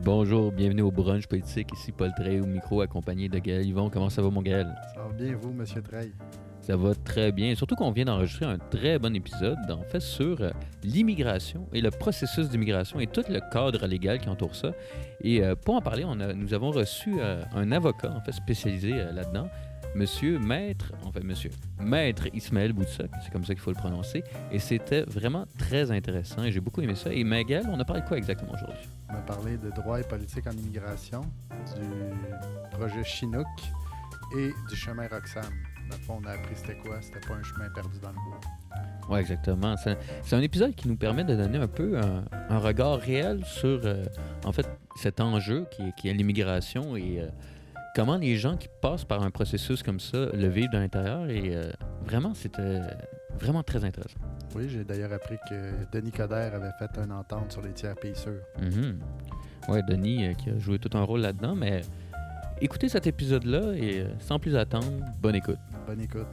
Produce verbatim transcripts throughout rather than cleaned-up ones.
Bonjour, bienvenue au brunch politique. Ici Paul Treille au micro, accompagné de Gaël Yvon. Comment ça va, mon Gaël? Ça va bien, vous, Monsieur Treille? Ça va très bien. Surtout qu'on vient d'enregistrer un très bon épisode, en fait, sur euh, l'immigration et le processus d'immigration et tout le cadre légal qui entoure ça. Et euh, pour en parler, on a, nous avons reçu euh, un avocat, en fait, spécialisé euh, là-dedans, Monsieur Maître, en fait, Monsieur Maître Ismaël Boutsak, c'est comme ça qu'il faut le prononcer. Et c'était vraiment très intéressant et j'ai beaucoup aimé ça. Et Magal, on a parlé de quoi exactement aujourd'hui? On a parlé de droit et politique en immigration, du projet Chinook et du chemin Roxham. Dans le fond, on a appris c'était quoi, c'était pas un chemin perdu dans le bois. Oui, exactement. C'est, c'est un épisode qui nous permet de donner un peu un, un regard réel sur, euh, en fait, cet enjeu qui est, qui est l'immigration et euh, comment les gens qui passent par un processus comme ça le vivent de l'intérieur. Et euh, vraiment, c'était vraiment très intéressant. Oui, j'ai d'ailleurs appris que Denis Coderre avait fait une entente sur les tiers pays sûrs. Mm-hmm. Oui, Denis euh, qui a joué tout un rôle là-dedans, mais écoutez cet épisode-là et euh, sans plus attendre, bonne écoute. Bonne écoute.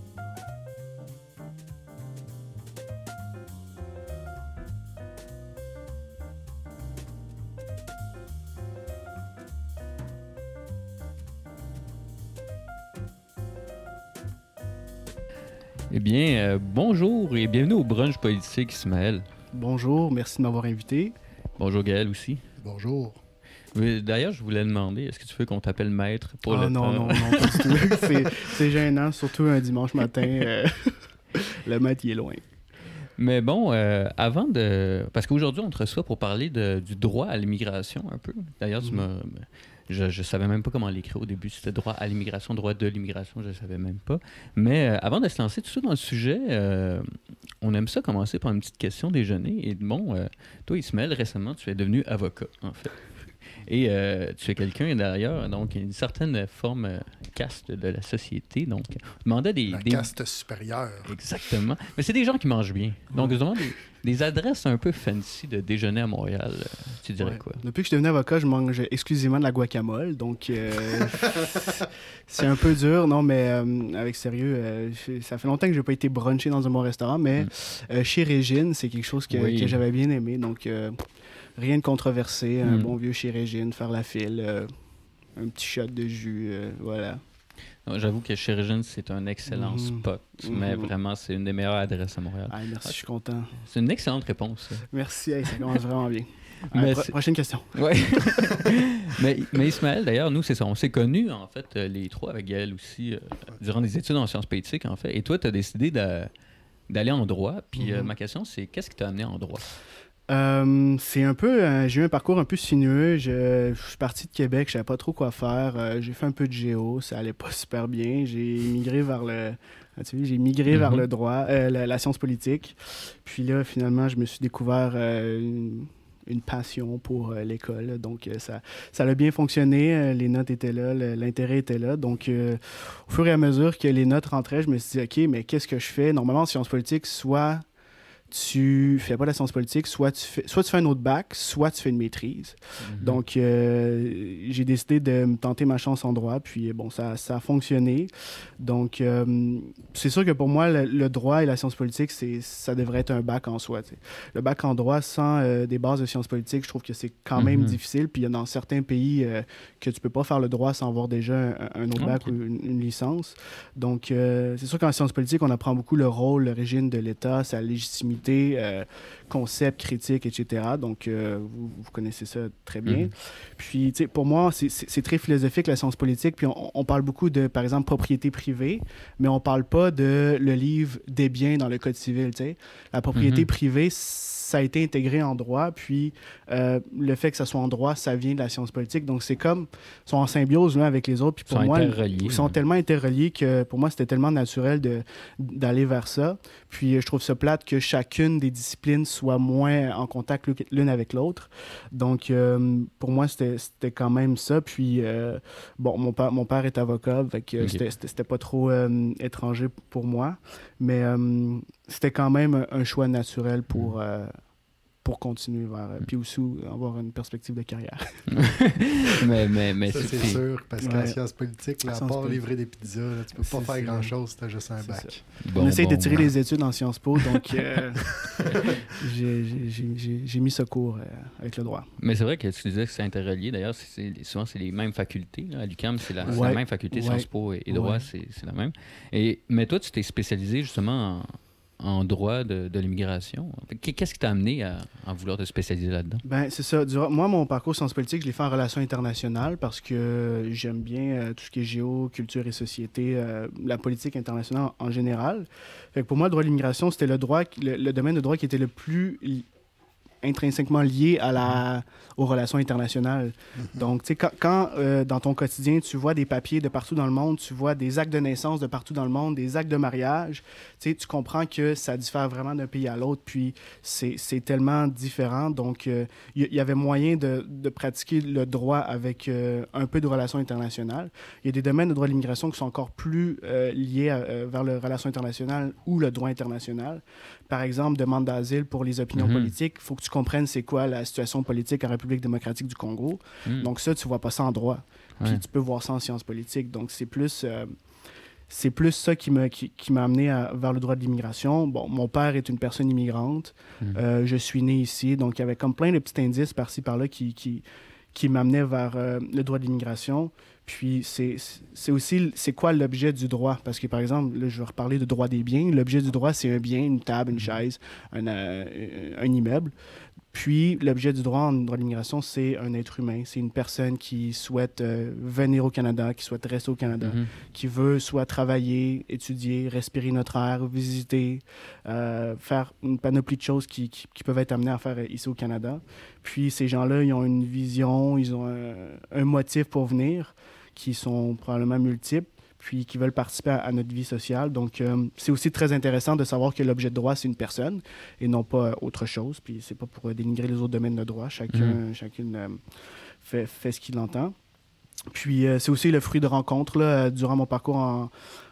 Eh bien, euh, bonjour et bienvenue au brunch politique, Ismaël. Bonjour, merci de m'avoir invité. Bonjour Gaël aussi. Bonjour. Oui, d'ailleurs, je voulais demander, est-ce que tu veux qu'on t'appelle maître pour ah, le non, temps? non, non, pas du tout. c'est, c'est gênant, surtout un dimanche matin. Euh, le maître, il est loin. Mais bon, euh, avant de... Parce qu'aujourd'hui, on te reçoit pour parler de, du droit à l'immigration un peu. D'ailleurs, tu Mm. m'as... Je ne savais même pas comment l'écrire au début. C'était droit à l'immigration, droit de l'immigration, je ne savais même pas. Mais euh, avant de se lancer tout de suite dans le sujet, euh, on aime ça commencer par une petite question déjeuner. Et bon, euh, toi, Ismaël, récemment, tu es devenu avocat, en fait. Et euh, tu es quelqu'un, d'ailleurs, donc une certaine forme euh, caste de la société. Donc, on demandait des... La des... caste supérieure. Exactement. Mais c'est des gens qui mangent bien. Donc, je demande des, des adresses un peu fancy de déjeuner à Montréal. Euh, tu dirais Ouais. quoi? Depuis que je suis devenu avocat, je mange exclusivement de la guacamole. Donc, euh, c'est un peu dur. Non, mais euh, avec sérieux, euh, ça fait longtemps que je n'ai pas été brunché dans un bon restaurant. Mais Mm. euh, chez Régine, c'est quelque chose que, Oui. que j'avais bien aimé. Donc, euh, rien de controversé. Un Mm. bon vieux chez Régine, faire la file, euh, un petit shot de jus, euh, voilà. Non, j'avoue que chez Régine, c'est un excellent Mhm. spot. Mhm. Mais vraiment, c'est une des meilleures adresses à Montréal. Ah, merci, je suis content. C'est une excellente réponse. Ça. Merci, hey, ça commence vraiment bien. Mais Ouais, pro- c'est- prochaine question. Ouais. mais, mais Ismaël, d'ailleurs, nous, c'est ça. On s'est connus, en fait, euh, les trois, avec Gaël aussi, euh, durant des études en sciences politiques, en fait. Et toi, tu as décidé de- d'aller en droit. Puis euh, Mhm. ma question, c'est qu'est-ce qui t'a amené en droit? Euh, c'est un peu, euh, j'ai eu un parcours un peu sinueux. Je, je suis parti de Québec, je savais pas trop quoi faire. Euh, j'ai fait un peu de géo, ça allait pas super bien. J'ai migré vers le, ah, tu sais, j'ai migré Mhm. vers le droit, euh, la, la science politique. Puis là, finalement, je me suis découvert euh, une, une passion pour euh, l'école. Donc euh, ça, ça a bien fonctionné. Euh, les notes étaient là, le- l'intérêt était là. Donc euh, au fur et à mesure que les notes rentraient, je me suis dit, ok, mais qu'est-ce que je fais? Normalement, en sciences politiques, soit tu fais pas de la science politique, soit tu fais, soit tu fais un autre bac, soit tu fais une maîtrise. Mhm. Donc, euh, j'ai décidé de me tenter ma chance en droit, puis bon, ça, ça a fonctionné. Donc, euh, c'est sûr que pour moi, le, le droit et la science politique, c'est, ça devrait être un bac en soi. T'sais. Le bac en droit sans euh, des bases de sciences politiques, je trouve que c'est quand même Mhm. difficile. Puis il y a dans certains pays euh, que tu peux pas faire le droit sans avoir déjà un, un autre bac Ok. ou une, une licence. Donc, euh, c'est sûr qu'en sciences politiques, on apprend beaucoup le rôle, le régime de l'État, sa légitimité, euh, concepts, critiques, et cetera. Donc, euh, vous, vous connaissez ça très bien. Mhm. Puis, tu sais, pour moi, c'est, c'est, c'est très philosophique, la science politique. Puis, on, on parle beaucoup de, par exemple, propriété privée, mais on parle pas de le livre des biens dans le Code civil, tu sais. La propriété Mhm. privée, ça a été intégré en droit, puis euh, le fait que ça soit en droit, ça vient de la science politique. Donc, c'est comme, ils sont en symbiose l'un avec les autres. Puis Ils pour sont moi, interreliés. ils sont tellement interreliés que pour moi, c'était tellement naturel de, d'aller vers ça. Puis, euh, je trouve ça plate que chacune des disciplines soit moins en contact l'une avec l'autre. Donc, euh, pour moi, c'était, c'était quand même ça. Puis, euh, bon, mon père, mon père est avocat, fait que Ok. c'était, c'était, c'était pas trop euh, étranger pour moi. Mais euh, c'était quand même un choix naturel pour, euh, pour continuer vers... Euh, puis aussi avoir une perspective de carrière. mais, mais, mais ça, c'est, c'est sûr, parce qu'en ouais. sciences politiques, là, à part politique. livrer des pizzas, là, tu peux pas c'est faire grand-chose si t'as juste un bac. Bon, On essaye bon, de tirer bon. les études en Sciences Po, donc euh, j'ai, j'ai, j'ai, j'ai mis ce cours euh, avec le droit. Mais c'est vrai que tu disais que c'est interrelié. D'ailleurs, c'est, c'est, souvent, c'est les mêmes facultés. Là. À l'U Q A M, c'est la, ouais. c'est la même faculté. Ouais. Sciences Po et, et droit, ouais. c'est, c'est la même. Et, mais toi, tu t'es spécialisé justement en... en droit de, de l'immigration. Qu'est-ce qui t'a amené à, à vouloir te spécialiser là-dedans? Ben c'est ça. Moi, mon parcours sciences politiques, je l'ai fait en relations internationales parce que j'aime bien euh, tout ce qui est géo, culture et société, euh, la politique internationale en, en général. Fait que pour moi, le droit de l'immigration, c'était le, droit, le, le domaine de droit qui était le plus li- intrinsèquement lié à la, aux relations internationales. Mm-hmm. Donc, tu sais, quand, quand euh, dans ton quotidien, tu vois des papiers de partout dans le monde, tu vois des actes de naissance de partout dans le monde, des actes de mariage, tu sais, tu comprends que ça diffère vraiment d'un pays à l'autre, puis c'est, c'est tellement différent. Donc, il euh, y, y avait moyen de, de pratiquer le droit avec euh, un peu de relations internationales. Il y a des domaines de droit de l'immigration qui sont encore plus euh, liés à, euh, vers les relations internationales ou le droit international. Par exemple, demande d'asile pour les opinions mm-hmm. politiques, il faut que tu comprennes c'est quoi la situation politique en République démocratique du Congo. Mm. Donc ça, tu vois pas ça en droit. Puis ouais. tu peux voir ça en sciences politiques. Donc c'est plus, euh, c'est plus ça qui m'a, qui, qui m'a amené à, vers le droit de l'immigration. Bon, mon père est une personne immigrante. Mm. Euh, je suis né ici. Donc il y avait comme plein de petits indices par-ci, par-là qui, qui, qui m'amenaient vers euh, le droit de l'immigration. Puis, c'est, c'est aussi, c'est quoi l'objet du droit? Parce que, par exemple, là, je vais reparler de droit des biens. L'objet du droit, c'est un bien, une table, une chaise, un, euh, un immeuble. Puis, l'objet du droit en droit de l'immigration, c'est un être humain. C'est une personne qui souhaite euh, venir au Canada, qui souhaite rester au Canada, mm-hmm. qui veut soit travailler, étudier, respirer notre air, visiter, euh, faire une panoplie de choses qui, qui, qui peuvent être amenées à faire ici au Canada. Puis, ces gens-là, ils ont une vision, ils ont un, un motif pour venir, qui sont probablement multiples, puis qui veulent participer à, à notre vie sociale. Donc, euh, c'est aussi très intéressant de savoir que l'objet de droit, c'est une personne et non pas euh, autre chose. Puis, c'est pas pour euh, dénigrer les autres domaines de droit. Chacun, mmh. chacune euh, fait, fait ce qu'il entend. Puis, euh, c'est aussi le fruit de rencontres. Là, durant mon parcours en,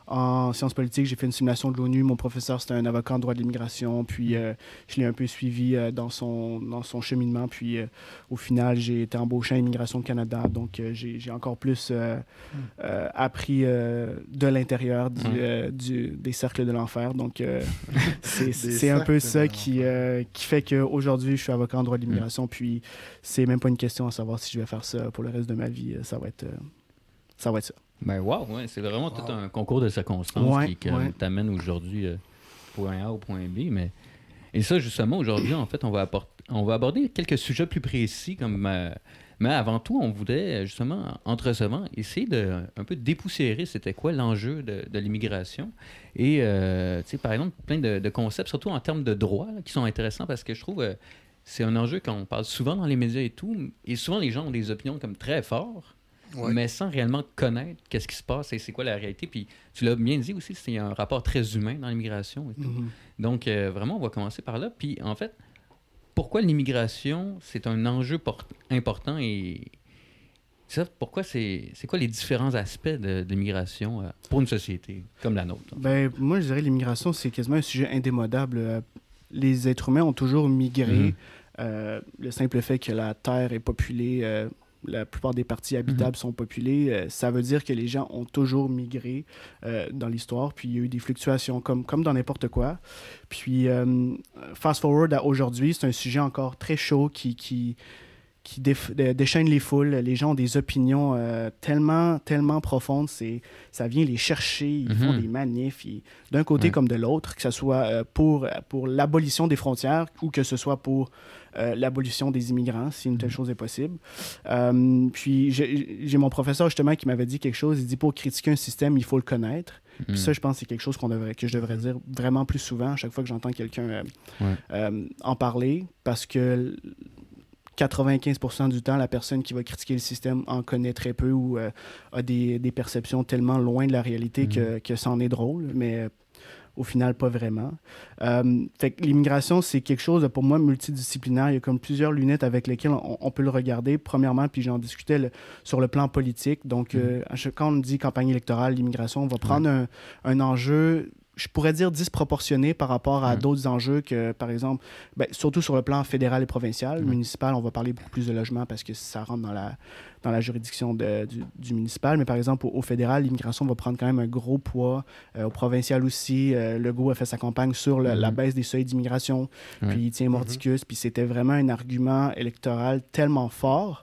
en sciences politiques, j'ai fait une simulation de l'ONU. Mon professeur, c'était un avocat en droit de l'immigration. Puis, euh, je l'ai un peu suivi euh, dans, son, dans son cheminement. Puis, euh, au final, j'ai été embauché à Immigration Canada. Donc, euh, j'ai, j'ai encore plus euh, euh, appris euh, de l'intérieur du, euh, du, des cercles de l'enfer. Donc, euh, c'est, c'est un peu ça qui, euh, qui fait qu'aujourd'hui, je suis avocat en droit de l'immigration. Puis, c'est même pas une question à savoir si je vais faire ça pour le reste de ma vie. Ça va être, euh, ça. Va être ça. Ben wow, ouais, c'est vraiment wow. tout un concours de circonstances ouais, qui, qui ouais. t'amène aujourd'hui euh, point A au point B. Mais... Et ça, justement, aujourd'hui, en fait, on va, apporter, on va aborder quelques sujets plus précis. Comme, euh... Mais avant tout, on voudrait, justement, en te recevant, essayer de un peu dépoussiérer c'était quoi l'enjeu de, de l'immigration. Et, euh, tu sais, par exemple, plein de, de concepts, surtout en termes de droit, là, qui sont intéressants parce que je trouve... Euh, c'est un enjeu qu'on parle souvent dans les médias et tout. Et souvent, les gens ont des opinions comme très fortes. Ouais. Mais sans réellement connaître qu'est-ce qui se passe et c'est quoi la réalité. Puis tu l'as bien dit aussi, c'est un rapport très humain dans l'immigration et tout. Mm-hmm. Donc, euh, vraiment, on va commencer par là. Puis, en fait, pourquoi l'immigration, c'est un enjeu port- important et ça, pourquoi c'est, c'est quoi les différents aspects de, de l'immigration euh, pour une société comme la nôtre? Ben, moi, je dirais que l'immigration, c'est quasiment un sujet indémodable. Les êtres humains ont toujours migré. Mm-hmm. Euh, le simple fait que la Terre est populée... Euh, la plupart des parties habitables mm-hmm. sont populées. Euh, ça veut dire que les gens ont toujours migré euh, dans l'histoire. Puis il y a eu des fluctuations comme, comme dans n'importe quoi. Puis euh, fast forward à aujourd'hui, c'est un sujet encore très chaud qui, qui, qui déf- déchaîne les foules. Les gens ont des opinions euh, tellement, tellement profondes. C'est, ça vient les chercher. Ils mm-hmm. font des manifs. Ils, d'un côté ouais. comme de l'autre, que ce soit euh, pour, pour l'abolition des frontières ou que ce soit pour Euh, l'abolition des immigrants, si une telle chose est possible. Euh, puis j'ai, j'ai mon professeur justement qui m'avait dit quelque chose, il dit pour critiquer un système, il faut le connaître. Mm. Puis ça, je pense que c'est quelque chose qu'on devrait, que je devrais dire vraiment plus souvent à chaque fois que j'entends quelqu'un euh, ouais. euh, en parler, parce que quatre-vingt-quinze pour cent du temps, la personne qui va critiquer le système en connaît très peu ou euh, a des, des perceptions tellement loin de la réalité mm. que, que ça en est drôle, mais au final, pas vraiment. Euh, fait que l'immigration, c'est quelque chose, de, pour moi, multidisciplinaire. Il y a comme plusieurs lunettes avec lesquelles on, on peut le regarder. Premièrement, puis j'en discutais le, sur le plan politique. Donc, mm. euh, quand on dit campagne électorale, l'immigration, on va prendre mm. un, un enjeu je pourrais dire disproportionné par rapport à Mm. d'autres enjeux que, par exemple, ben, surtout sur le plan fédéral et provincial. Mm. Municipal, on va parler beaucoup plus de logement parce que ça rentre dans la, dans la juridiction de, du, du municipal. Mais par exemple, au, au fédéral, l'immigration va prendre quand même un gros poids. Euh, au provincial aussi, euh, Legault a fait sa campagne sur le, Mm. la baisse des seuils d'immigration, Mm. puis il tient mordicus, puis c'était vraiment un argument électoral tellement fort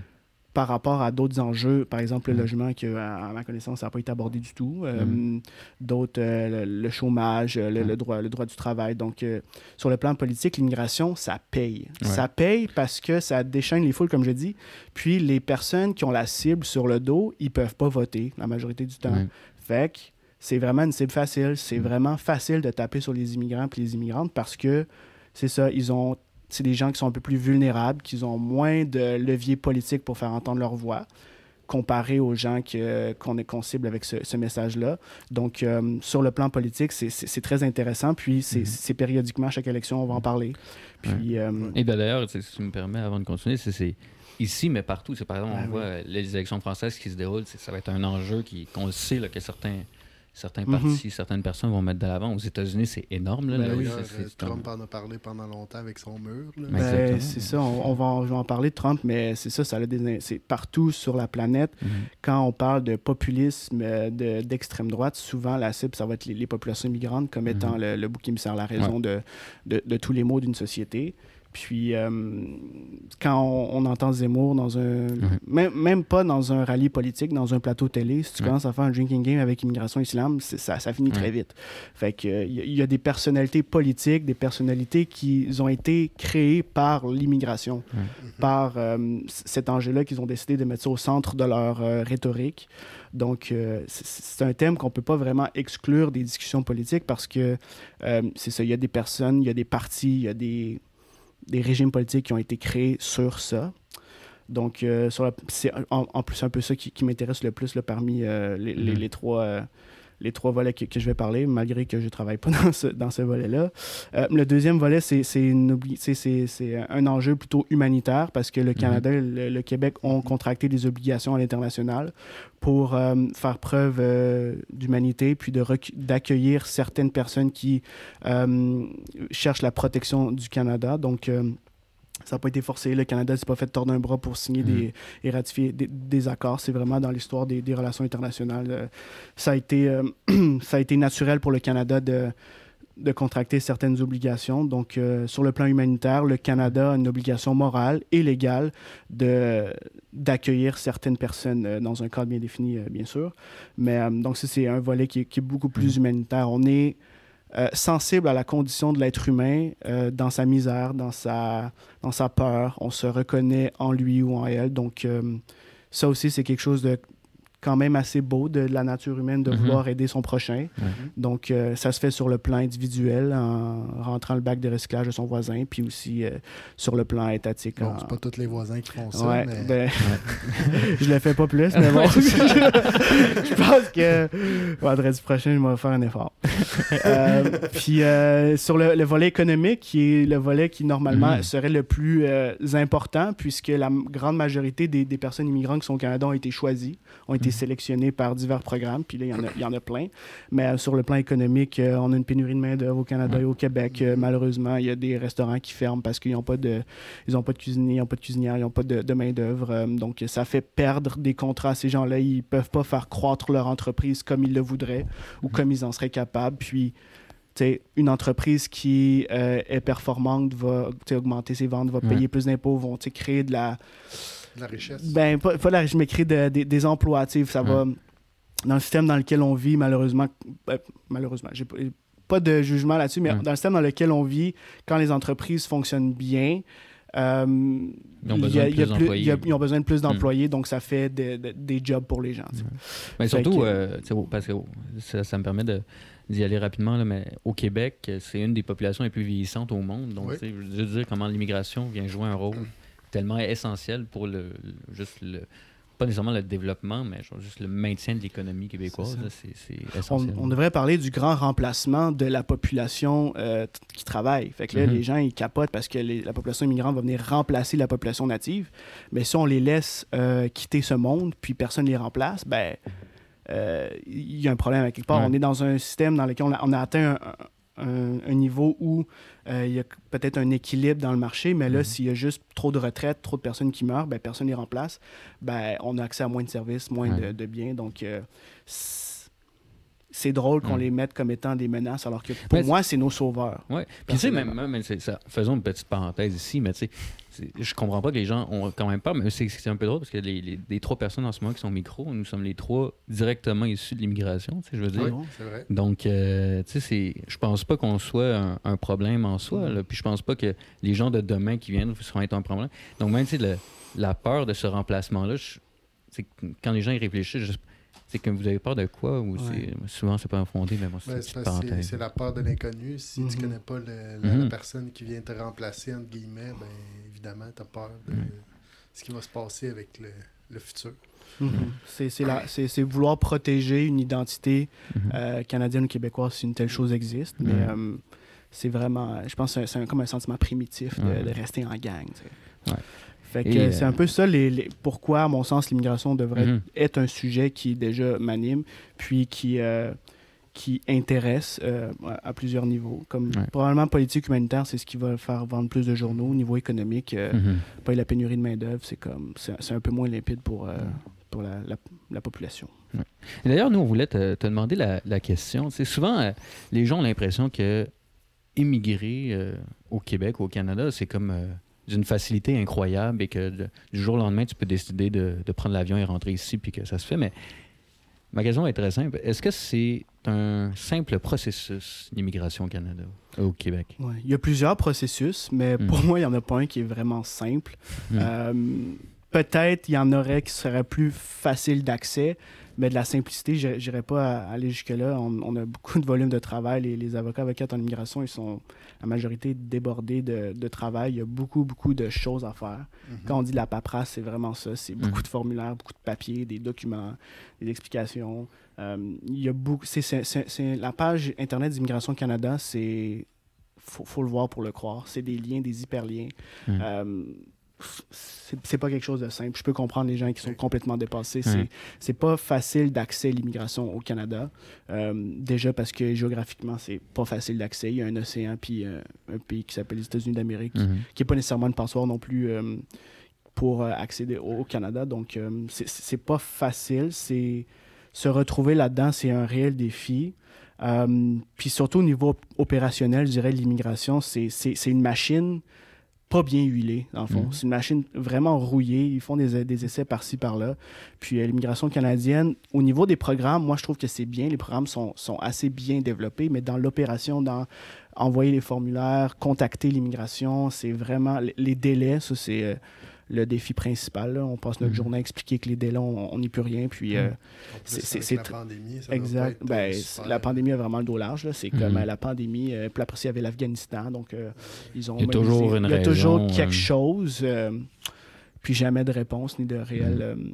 par rapport à d'autres enjeux, par exemple le Mm. logement, que, à, à ma connaissance, ça n'a pas été abordé du tout. Euh, Mm. D'autres, euh, le, le chômage, le, Mm. le, droit, le droit du travail. Donc, euh, sur le plan politique, l'immigration, ça paye. Ouais. Ça paye parce que ça déchaîne les foules, comme je dis. Puis, les personnes qui ont la cible sur le dos, ils ne peuvent pas voter la majorité du temps. Ouais. Fait que c'est vraiment une cible facile. C'est Mm. vraiment facile de taper sur les immigrants et les immigrantes parce que, c'est ça, ils ont... C'est des gens qui sont un peu plus vulnérables, qui ont moins de levier politique pour faire entendre leur voix, comparé aux gens que, qu'on est qu'on cible avec ce, ce message-là. Donc, euh, sur le plan politique, c'est, c'est, c'est très intéressant. Puis, c'est, Mhm. c'est périodiquement, à chaque élection, on va en parler. Puis, euh, Et ben, d'ailleurs, tu sais, si tu me permets, avant de continuer, c'est, c'est ici, mais partout. C'est, par exemple, Ah on oui. voit euh, les élections françaises qui se déroulent, c'est- ça va être un enjeu qui, qu'on le sait, là, que certains, certains Mhm. partis, certaines personnes vont mettre de l'avant. Aux États-Unis, c'est énorme. Là, Ben là, oui. c'est- D'ailleurs, c'est- euh, c'est Trump un- en a parlé pendant longtemps avec son mur. Là. Ben, ben, exactement. c'est ça, on, on va en, je vais en parler de Trump, mais c'est ça, ça a des, c'est partout sur la planète. Mhm. Quand on parle de populisme euh, de, d'extrême droite, souvent la cible, ça va être les, les populations immigrantes comme étant Mhm. le, le bouc émissaire, la raison de, de, de tous les maux d'une société. Puis, euh, quand on, on entend Zemmour dans un... Mhm. Même, même pas dans un rallye politique, dans un plateau télé, si tu Ouais. commences à faire un drinking game avec immigration islam, c'est- ça, ça finit Ouais. très vite. Fait que, euh, il y, a- il y a des personnalités politiques, des personnalités qui ont été créées par l'immigration, Ouais. par euh, c- cet enjeu-là qu'ils ont décidé de mettre ça au centre de leur euh, rhétorique. Donc, euh, c'est- c'est un thème qu'on ne peut pas vraiment exclure des discussions politiques parce que euh, c'est ça, il y a des personnes, il y a des partis, il y a des, des régimes politiques qui ont été créés sur ça. Donc, euh, sur la- c'est en, en plus un peu ça qui, qui m'intéresse le plus là, parmi euh, les, les- Mhm. les trois, euh, les trois volets que, que je vais parler, malgré que je ne travaille pas dans ce, dans ce volet-là. Euh, le deuxième volet, c'est, c'est, une obli- c'est, c'est, c'est un enjeu plutôt humanitaire parce que le Canada et le, le Québec ont contracté des obligations à l'international pour euh, faire preuve euh, d'humanité puis de recu- d'accueillir certaines personnes qui euh, cherchent la protection du Canada. Donc, euh, ça n'a pas été forcé. Le Canada ne s'est pas fait tordre un bras pour signer Mm. des, et ratifier des, des accords. C'est vraiment dans l'histoire des, des relations internationales. Euh, ça, a été, euh, ça a été naturel pour le Canada de, de contracter certaines obligations. Donc, euh, sur le plan humanitaire, le Canada a une obligation morale et légale de, d'accueillir certaines personnes euh, dans un cadre bien défini, euh, bien sûr. Mais euh, donc, ça, c'est un volet qui, est- qui est beaucoup plus Mm. humanitaire. On est euh, sensible à la condition de l'être humain euh, dans sa misère, dans sa, dans sa peur. On se reconnaît en lui ou en elle. Donc, euh, ça aussi, c'est quelque chose de quand même assez beau de la nature humaine de Mhm. vouloir aider son prochain. Ouais. Donc, euh, ça se fait sur le plan individuel en rentrant le bac de recyclage de son voisin, puis aussi euh, sur le plan étatique. Bon, en- c'est pas tous les voisins qui font ça, Ouais, mais ben, je le fais pas plus, mais bon, je pense que vendredi prochain, je vais faire un effort. Euh, puis euh, sur le, le volet économique, qui est le volet qui normalement Mhm. serait le plus euh, important, puisque la m- grande majorité des, des personnes immigrantes qui sont au Canada ont été choisies, ont été Mhm. sélectionnées par divers programmes, puis là, il y en a, il y en a plein. Mais euh, sur le plan économique, euh, on a une pénurie de main-d'œuvre au Canada Ouais. et au Québec. Euh, malheureusement, il y a des restaurants qui ferment parce qu'ils n'ont pas de ils n'ont pas de cuisiniers, ils n'ont pas de cuisinières, ils n'ont pas de, de main-d'œuvre. Euh, donc, ça fait perdre des contrats à ces gens-là. Ils ne peuvent pas faire croître leur entreprise comme ils le voudraient ou comme ils en seraient capables. Puis, tu sais, une entreprise qui euh, est performante va tu sais, augmenter ses ventes, va Ouais. payer plus d'impôts, vont tu sais, créer de la. de la richesse. Ben, pas, pas de la richesse, mais créer de- de- des emplois. Tu sais, ça va. Dans le système dans lequel on vit, malheureusement, ben, malheureusement, j'ai pas, pas de jugement là-dessus, mais Ouais. dans le système dans lequel on vit, quand les entreprises fonctionnent bien, euh, Ils ont il y besoin a- de il y a plus plus- d'employés. il y a- ils ont besoin de plus d'employés, donc ça fait de- de- des jobs pour les gens. tu sais. Mais Fait surtout, que- euh, tu sais, oh, parce que oh, ça, ça me permet de, d'y aller rapidement, là, mais au Québec, c'est une des populations les plus vieillissantes au monde. Donc, Oui. tu sais, je veux dire comment l'immigration vient jouer un rôle tellement essentiel pour le, le- juste le, pas nécessairement le développement, mais genre juste le maintien de l'économie québécoise. C'est ça. là, C'est, c'est On, essentiel. on devrait parler du grand remplacement de la population euh, t- qui travaille. Fait que là, Mhm. les gens, ils capotent parce que les- la population immigrante va venir remplacer la population native. Mais si on les laisse euh, quitter ce monde, puis personne ne les remplace, ben, euh, il y a un problème à quelque part. Ouais. On est dans un système dans lequel on a, on a atteint un, un, un niveau où euh, il y a peut-être un équilibre dans le marché, mais là, mm-hmm. s'il y a juste trop de retraites, trop de personnes qui meurent, ben, personne ne les remplace, ben, on a accès à moins de services, moins ouais. de, de biens. Donc, euh, c'est drôle qu'on mmh. les mette comme étant des menaces, alors que pour mais moi, c'est nos sauveurs. Oui. Puis tu sais, même, même c'est ça, faisons une petite parenthèse ici, mais tu sais, je comprends pas que les gens ont quand même peur, mais c'est, c'est un peu drôle parce que les, les, les trois personnes en ce moment qui sont micro, nous sommes les trois directement issus de l'immigration, tu sais, je veux dire. Oui, c'est vrai. Donc, euh, tu sais, c'est, je pense pas qu'on soit un, un problème en soi, là, puis je pense pas que les gens de demain qui viennent seront être un problème. Donc, même, tu sais, le, la peur de ce remplacement-là, je, c'est quand les gens y réfléchissent, je, c'est que vous avez peur de quoi ou ouais. c'est, souvent c'est pas infondé, mais bon, c'est, ben, c'est, c'est, c'est la peur de l'inconnu. Si mm-hmm. tu connais pas le, la, mm-hmm. la personne qui vient te remplacer, entre guillemets, ben évidemment, tu as peur de mm-hmm. ce qui va se passer avec le, le futur. Mm-hmm. C'est, c'est, la, c'est, c'est vouloir protéger une identité mm-hmm. euh, canadienne ou québécoise si une telle chose existe, mais mm-hmm. euh, c'est vraiment, je pense que c'est, c'est un, comme un sentiment primitif de, mm-hmm. de rester en gang. Tu sais. Ouais. Fait que euh, c'est un peu ça les, les, pourquoi, à mon sens, l'immigration devrait mm-hmm. être un sujet qui déjà m'anime, puis qui, euh, qui intéresse euh, à plusieurs niveaux. Comme ouais. probablement politique humanitaire, c'est ce qui va faire vendre plus de journaux. Au niveau économique, euh, mm-hmm. pas la pénurie de main-d'œuvre, c'est comme c'est, c'est un peu moins limpide pour, euh, pour la, la, la population. Ouais. Et d'ailleurs, nous, on voulait te, te demander la, la question. C'est souvent, euh, les gens ont l'impression que immigrer euh, au Québec ou au Canada, c'est comme euh, d'une facilité incroyable et que de, du jour au lendemain, tu peux décider de, de prendre l'avion et rentrer ici puis que ça se fait. Mais ma question est très simple. Est-ce que c'est un simple processus d'immigration au Canada, au Québec? Ouais. Il y a plusieurs processus, mais mm. pour moi, il n'y en a pas un qui est vraiment simple. Mm. Euh, peut-être il y en aurait qui seraient plus faciles d'accès, mais de la simplicité, je n'irais pas aller jusque-là. On, on a beaucoup de volume de travail. Les, les avocats avocates en immigration, ils sont la majorité débordés de, de travail. Il y a beaucoup, beaucoup de choses à faire. Mm-hmm. Quand on dit de la paperasse, c'est vraiment ça. C'est beaucoup mm-hmm. de formulaires, beaucoup de papiers, des documents, des explications. Euh, il y a beaucoup... C'est, c'est, c'est, c'est, la page Internet d'Immigration Canada, c'est... Faut, faut le voir pour le croire. C'est des liens, des hyperliens. Mm. Euh, c'est, c'est pas quelque chose de simple. Je peux comprendre les gens qui sont complètement dépassés. C'est, mm. c'est pas facile d'accès à l'immigration au Canada. Euh, déjà parce que géographiquement, c'est pas facile d'accès. Il y a un océan puis euh, un pays qui s'appelle les États-Unis d'Amérique, mm-hmm. qui est pas nécessairement une passoire non plus euh, pour euh, accéder au, au Canada. Donc, euh, c'est, c'est pas facile. C'est, se retrouver là-dedans, c'est un réel défi. Euh, puis surtout au niveau opérationnel, je dirais, l'immigration, c'est, c'est, c'est une machine pas bien huilée, dans le fond. Mm-hmm. C'est une machine vraiment rouillée. Ils font des, des essais par-ci, par-là. Puis euh, l'immigration canadienne, au niveau des programmes, moi, je trouve que c'est bien. Les programmes sont, sont assez bien développés, mais dans l'opération, dans envoyer les formulaires, contacter l'immigration, c'est vraiment... Les délais, ça, c'est... Euh, le défi principal. Là. On passe notre mmh. journée à expliquer que les délais, on n'y peut rien. Puis, euh, c'est, c'est, c'est la t- pandémie, ça exact. Doit pas être ben, la pandémie a vraiment le dos large. Là. C'est mmh. comme euh, la pandémie. Euh, puis après, il y avait l'Afghanistan. Donc, euh, ils ont il y a toujours une Il y a raison, toujours quelque euh... chose. Euh, puis jamais de réponse ni de réelle mmh. euh,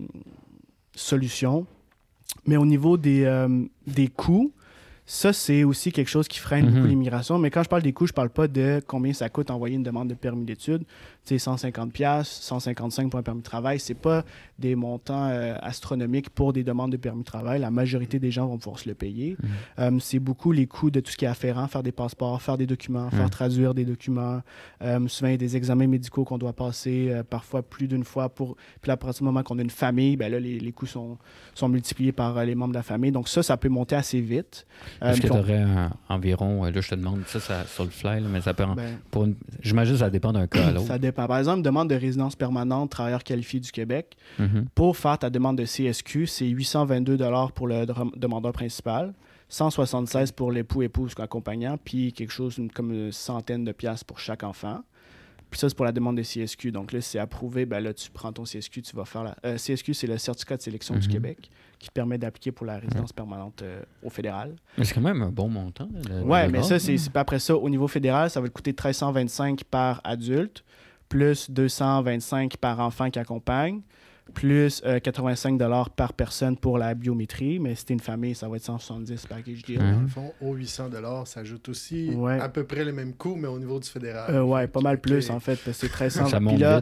solution. Mais au niveau des, euh, des coûts, ça, c'est aussi quelque chose qui freine mm-hmm. beaucoup l'immigration. Mais quand je parle des coûts, je parle pas de combien ça coûte envoyer une demande de permis d'études. Tu sais, cent cinquante dollars, cent cinquante-cinq pour un permis de travail. C'est pas des montants euh, astronomiques pour des demandes de permis de travail. La majorité des gens vont pouvoir se le payer. Mm-hmm. Euh, c'est beaucoup les coûts de tout ce qui est afférent, faire des passeports, faire des documents, mm-hmm. faire traduire des documents. Euh, souvent, il y a des examens médicaux qu'on doit passer, euh, parfois plus d'une fois. Pour... Puis là, à partir du moment qu'on a une famille, ben là, les, les coûts sont, sont multipliés par euh, les membres de la famille. Donc ça, ça peut monter assez vite. Euh, Est-ce que tu aurais un, environ, là, je te demande ça, ça sur le fly, là, mais ça peut... En, ben, pour une, j'imagine que ça dépend d'un cas à l'autre. Ça dépend. Par exemple, demande de résidence permanente, travailleur qualifié du Québec. Mm-hmm. Pour faire ta demande de C S Q, c'est huit cent vingt-deux dollars pour le demandeur principal, cent soixante-seize pour l'époux, épouse accompagnant, puis quelque chose comme une centaine de piastres pour chaque enfant. Puis ça, c'est pour la demande de C S Q. Donc là, si c'est approuvé, ben là, tu prends ton C S Q, tu vas faire la... Euh, C S Q, c'est le certificat de sélection mm-hmm. du Québec qui permet d'appliquer pour la résidence mm-hmm. permanente euh, au fédéral. Mais c'est quand même un bon montant. Oui, mais ça, c'est, c'est pas après ça. Au niveau fédéral, ça va te coûter mille trois cent vingt-cinq par adulte, plus deux cent vingt-cinq par enfant qui accompagne, plus euh, quatre-vingt-cinq dollars par personne pour la biométrie. Mais si t'es une famille, ça va être cent soixante-dix package deal. Dans le fond, aux huit cents dollars s'ajoute aussi ouais. à peu près les mêmes coûts, mais au niveau du fédéral. Euh, oui, pas mal plus, okay. en fait, parce que c'est très simple. Ça monte Puis là, vite.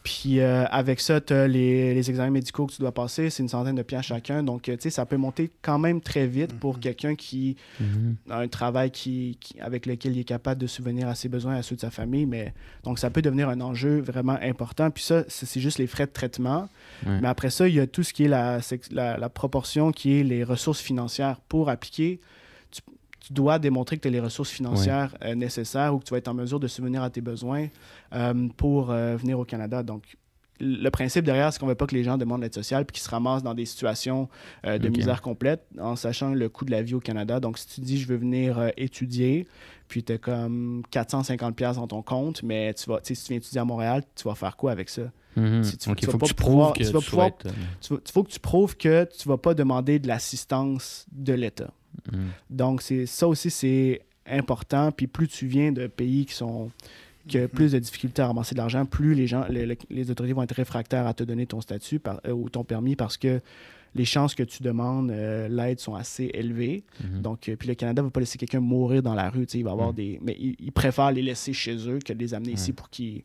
Puis euh, avec ça, tu as les, les examens médicaux que tu dois passer, c'est une centaine de piastres chacun. Donc, euh, tu sais, ça peut monter quand même très vite pour Mhm. quelqu'un qui Mhm. a un travail qui, qui- avec lequel il est capable de subvenir à ses besoins et à ceux de sa famille. Mais, donc, ça peut devenir un enjeu vraiment important. Puis ça, c'est c'est juste les frais de traitement. Ouais. Mais après ça, il y a tout ce qui est la, sec- la, la proportion qui est les ressources financières. Pour appliquer, tu, tu dois démontrer que tu as les ressources financières euh, nécessaires ou que tu vas être en mesure de subvenir à tes besoins euh, pour euh, venir au Canada. Donc, le principe derrière, c'est qu'on ne veut pas que les gens demandent l'aide sociale puis qu'ils se ramassent dans des situations euh, de Ok. misère complète en sachant le coût de la vie au Canada. Donc, si tu dis, je veux venir euh, étudier, puis tu as comme quatre cent cinquante dollars dans ton compte, mais tu vas, tu sais, si tu viens étudier à Montréal, tu vas faire quoi avec ça? Mhm. Si tu- Donc, tu il vas faut pas que tu pouvoir- prouves que tu vas tu pouvoir- vas être... euh, Tu il faut que tu prouves que tu ne vas pas demander de l'assistance de l'État. mhm. Donc, c'est, ça aussi, c'est important. Puis plus tu viens de pays qui sont qui ont plus de difficultés à ramasser de l'argent, plus les gens, les, les autorités vont être réfractaires à te donner ton statut par- euh, ou ton permis parce que les chances que tu demandes euh, l'aide sont assez élevées. Mhm. Donc, euh, puis le Canada ne va pas laisser quelqu'un mourir dans la rue. Tu sais, il va avoir Mm. des. Mais ils il préfèrent les laisser chez eux que de les amener Ouais. ici pour qu'ils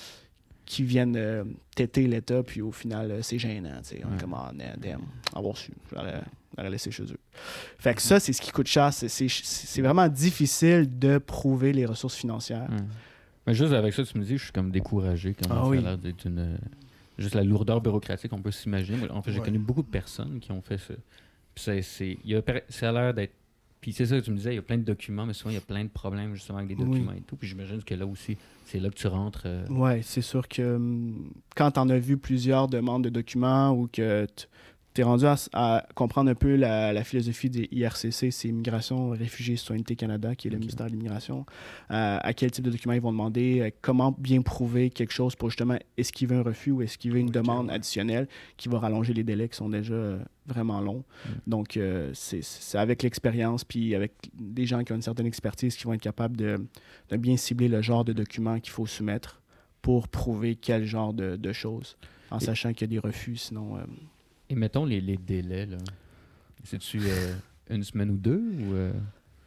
qu'ils viennent euh, têter l'État. Puis au final, euh, c'est gênant. Tu sais. On est Ouais. comme, ah, damn, damn, avoir su. J'aurais j'aurais laissé chez eux. Fait que ça, c'est ce qui coûte cher. C'est- C'est c'est vraiment difficile de prouver les ressources financières. Mhm. Mais juste avec ça, tu me dis, je suis comme découragé. Comment Ah ça oui. a l'air d'être une... euh, Juste la lourdeur bureaucratique, on peut s'imaginer. Moi, en fait, j'ai Ouais. connu beaucoup de personnes qui ont fait ça. Puis c'est, c'est, il y a, per- ça a l'air d'être... Puis c'est ça que tu me disais, il y a plein de documents, mais souvent, il y a plein de problèmes justement avec des Oui. documents et tout. Puis j'imagine que là aussi, c'est là que tu rentres... euh, Oui, c'est sûr que hum, quand tu en as vu plusieurs demandes de documents ou que tu es rendu à, à comprendre un peu la, la philosophie des I R C C, c'est Immigration, Réfugiés, Citoyenneté Canada, qui est le Ok. ministère de l'Immigration, euh, à quel type de documents ils vont demander, euh, comment bien prouver quelque chose pour justement esquiver un refus ou esquiver une Ok, demande ouais. additionnelle qui va rallonger les délais qui sont déjà euh, vraiment longs. Mm. Donc, euh, c'est c'est avec l'expérience puis avec des gens qui ont une certaine expertise qui vont être capables de, de bien cibler le genre de documents qu'il faut soumettre pour prouver quel genre de, de choses, en Et- sachant qu'il y a des refus, sinon... euh, Et mettons les, les délais, là. C'est-tu euh, une semaine ou deux ou... euh,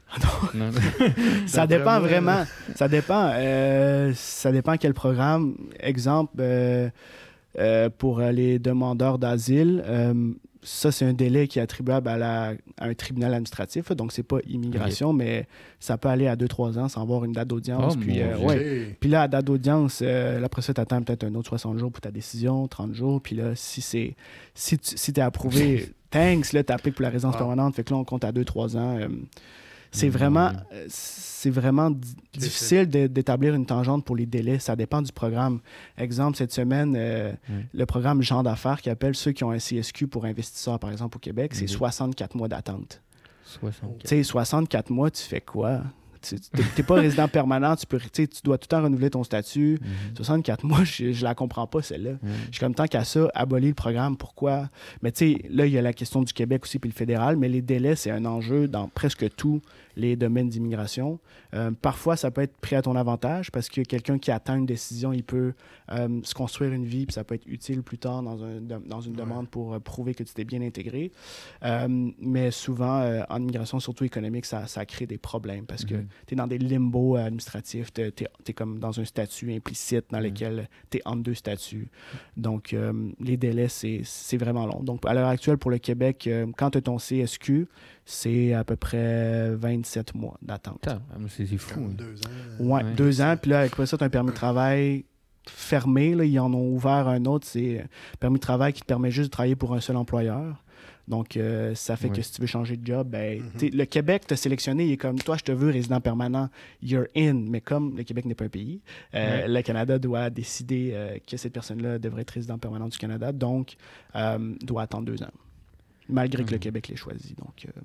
non. ça D'après dépend moi, vraiment. Ça dépend. euh, ça dépend quel programme. Exemple, euh, euh, pour euh, les demandeurs d'asile, euh, ça, c'est un délai qui est attribuable à, la- à un tribunal administratif. là. Donc, c'est pas immigration, mais ça peut aller à deux trois ans sans avoir une date d'audience. Oh, puis, mon euh, Dieu. ouais. Ok. Puis là, à date d'audience, euh, là, après ça, tu attends peut-être un autre soixante jours pour ta décision, trente jours. Puis là, si c'est si tu si es approuvé, thanks, là, tu appliques pour la résidence Wow. permanente. Fait que là, on compte à deux trois ans. euh, c'est Mon vraiment, Dieu. euh, c'est vraiment di- difficile de- d'établir une tangente pour les délais. Ça dépend du programme. Exemple, cette semaine, euh, Mm. le programme Genre d'affaires qui appelle ceux qui ont un C S Q pour investisseurs, par exemple, au Québec, c'est Ok. soixante-quatre mois d'attente. soixante-quatre. Tu sais, soixante-quatre mois, tu fais quoi? Tu n'es pas résident permanent, tu, peux, tu sais, tu dois tout le temps renouveler ton statut. Mhm. soixante-quatre mois, je, je la comprends pas, celle-là. Mhm. Je suis comme tant qu'à ça, abolir le programme, pourquoi? Mais tu sais, là, il y a la question du Québec aussi, puis le fédéral, mais les délais, c'est un enjeu dans presque tous les domaines d'immigration. Euh, parfois, ça peut être pris à ton avantage parce que quelqu'un qui attend une décision, il peut euh, se construire une vie, puis ça peut être utile plus tard dans, un, dans une Ouais. demande pour euh, prouver que tu t'es bien intégré. Euh, mais souvent, euh, en immigration, surtout économique, ça, ça crée des problèmes parce que Mhm. tu es dans des limbos administratifs, tu es, comme dans un statut implicite dans Mhm. lequel tu es entre deux statuts. Donc, euh, les délais, c'est c'est vraiment long. Donc, à l'heure actuelle, pour le Québec, euh, quand tu as ton C S Q, c'est à peu près vingt-sept mois d'attente. Putain, ah, mais c'est c'est fou. Comme hein. deux ans. euh, Ouais, Ouais. deux ans. Puis là, après ça, tu as un permis de travail fermé. Là, ils en ont ouvert un autre. C'est un permis de travail qui te permet juste de travailler pour un seul employeur. Donc, euh, ça fait Ouais. que si tu veux changer de job, ben, Mhm. t'sais, le Québec t'a sélectionné. Il est comme, toi, je te veux résident permanent. You're in. Mais comme le Québec n'est pas un pays, euh, Ouais. le Canada doit décider euh, que cette personne-là devrait être résident permanent du Canada. Donc, euh, doit attendre deux ans. Malgré que le Mhm. Québec l'ait choisi. Donc, euh,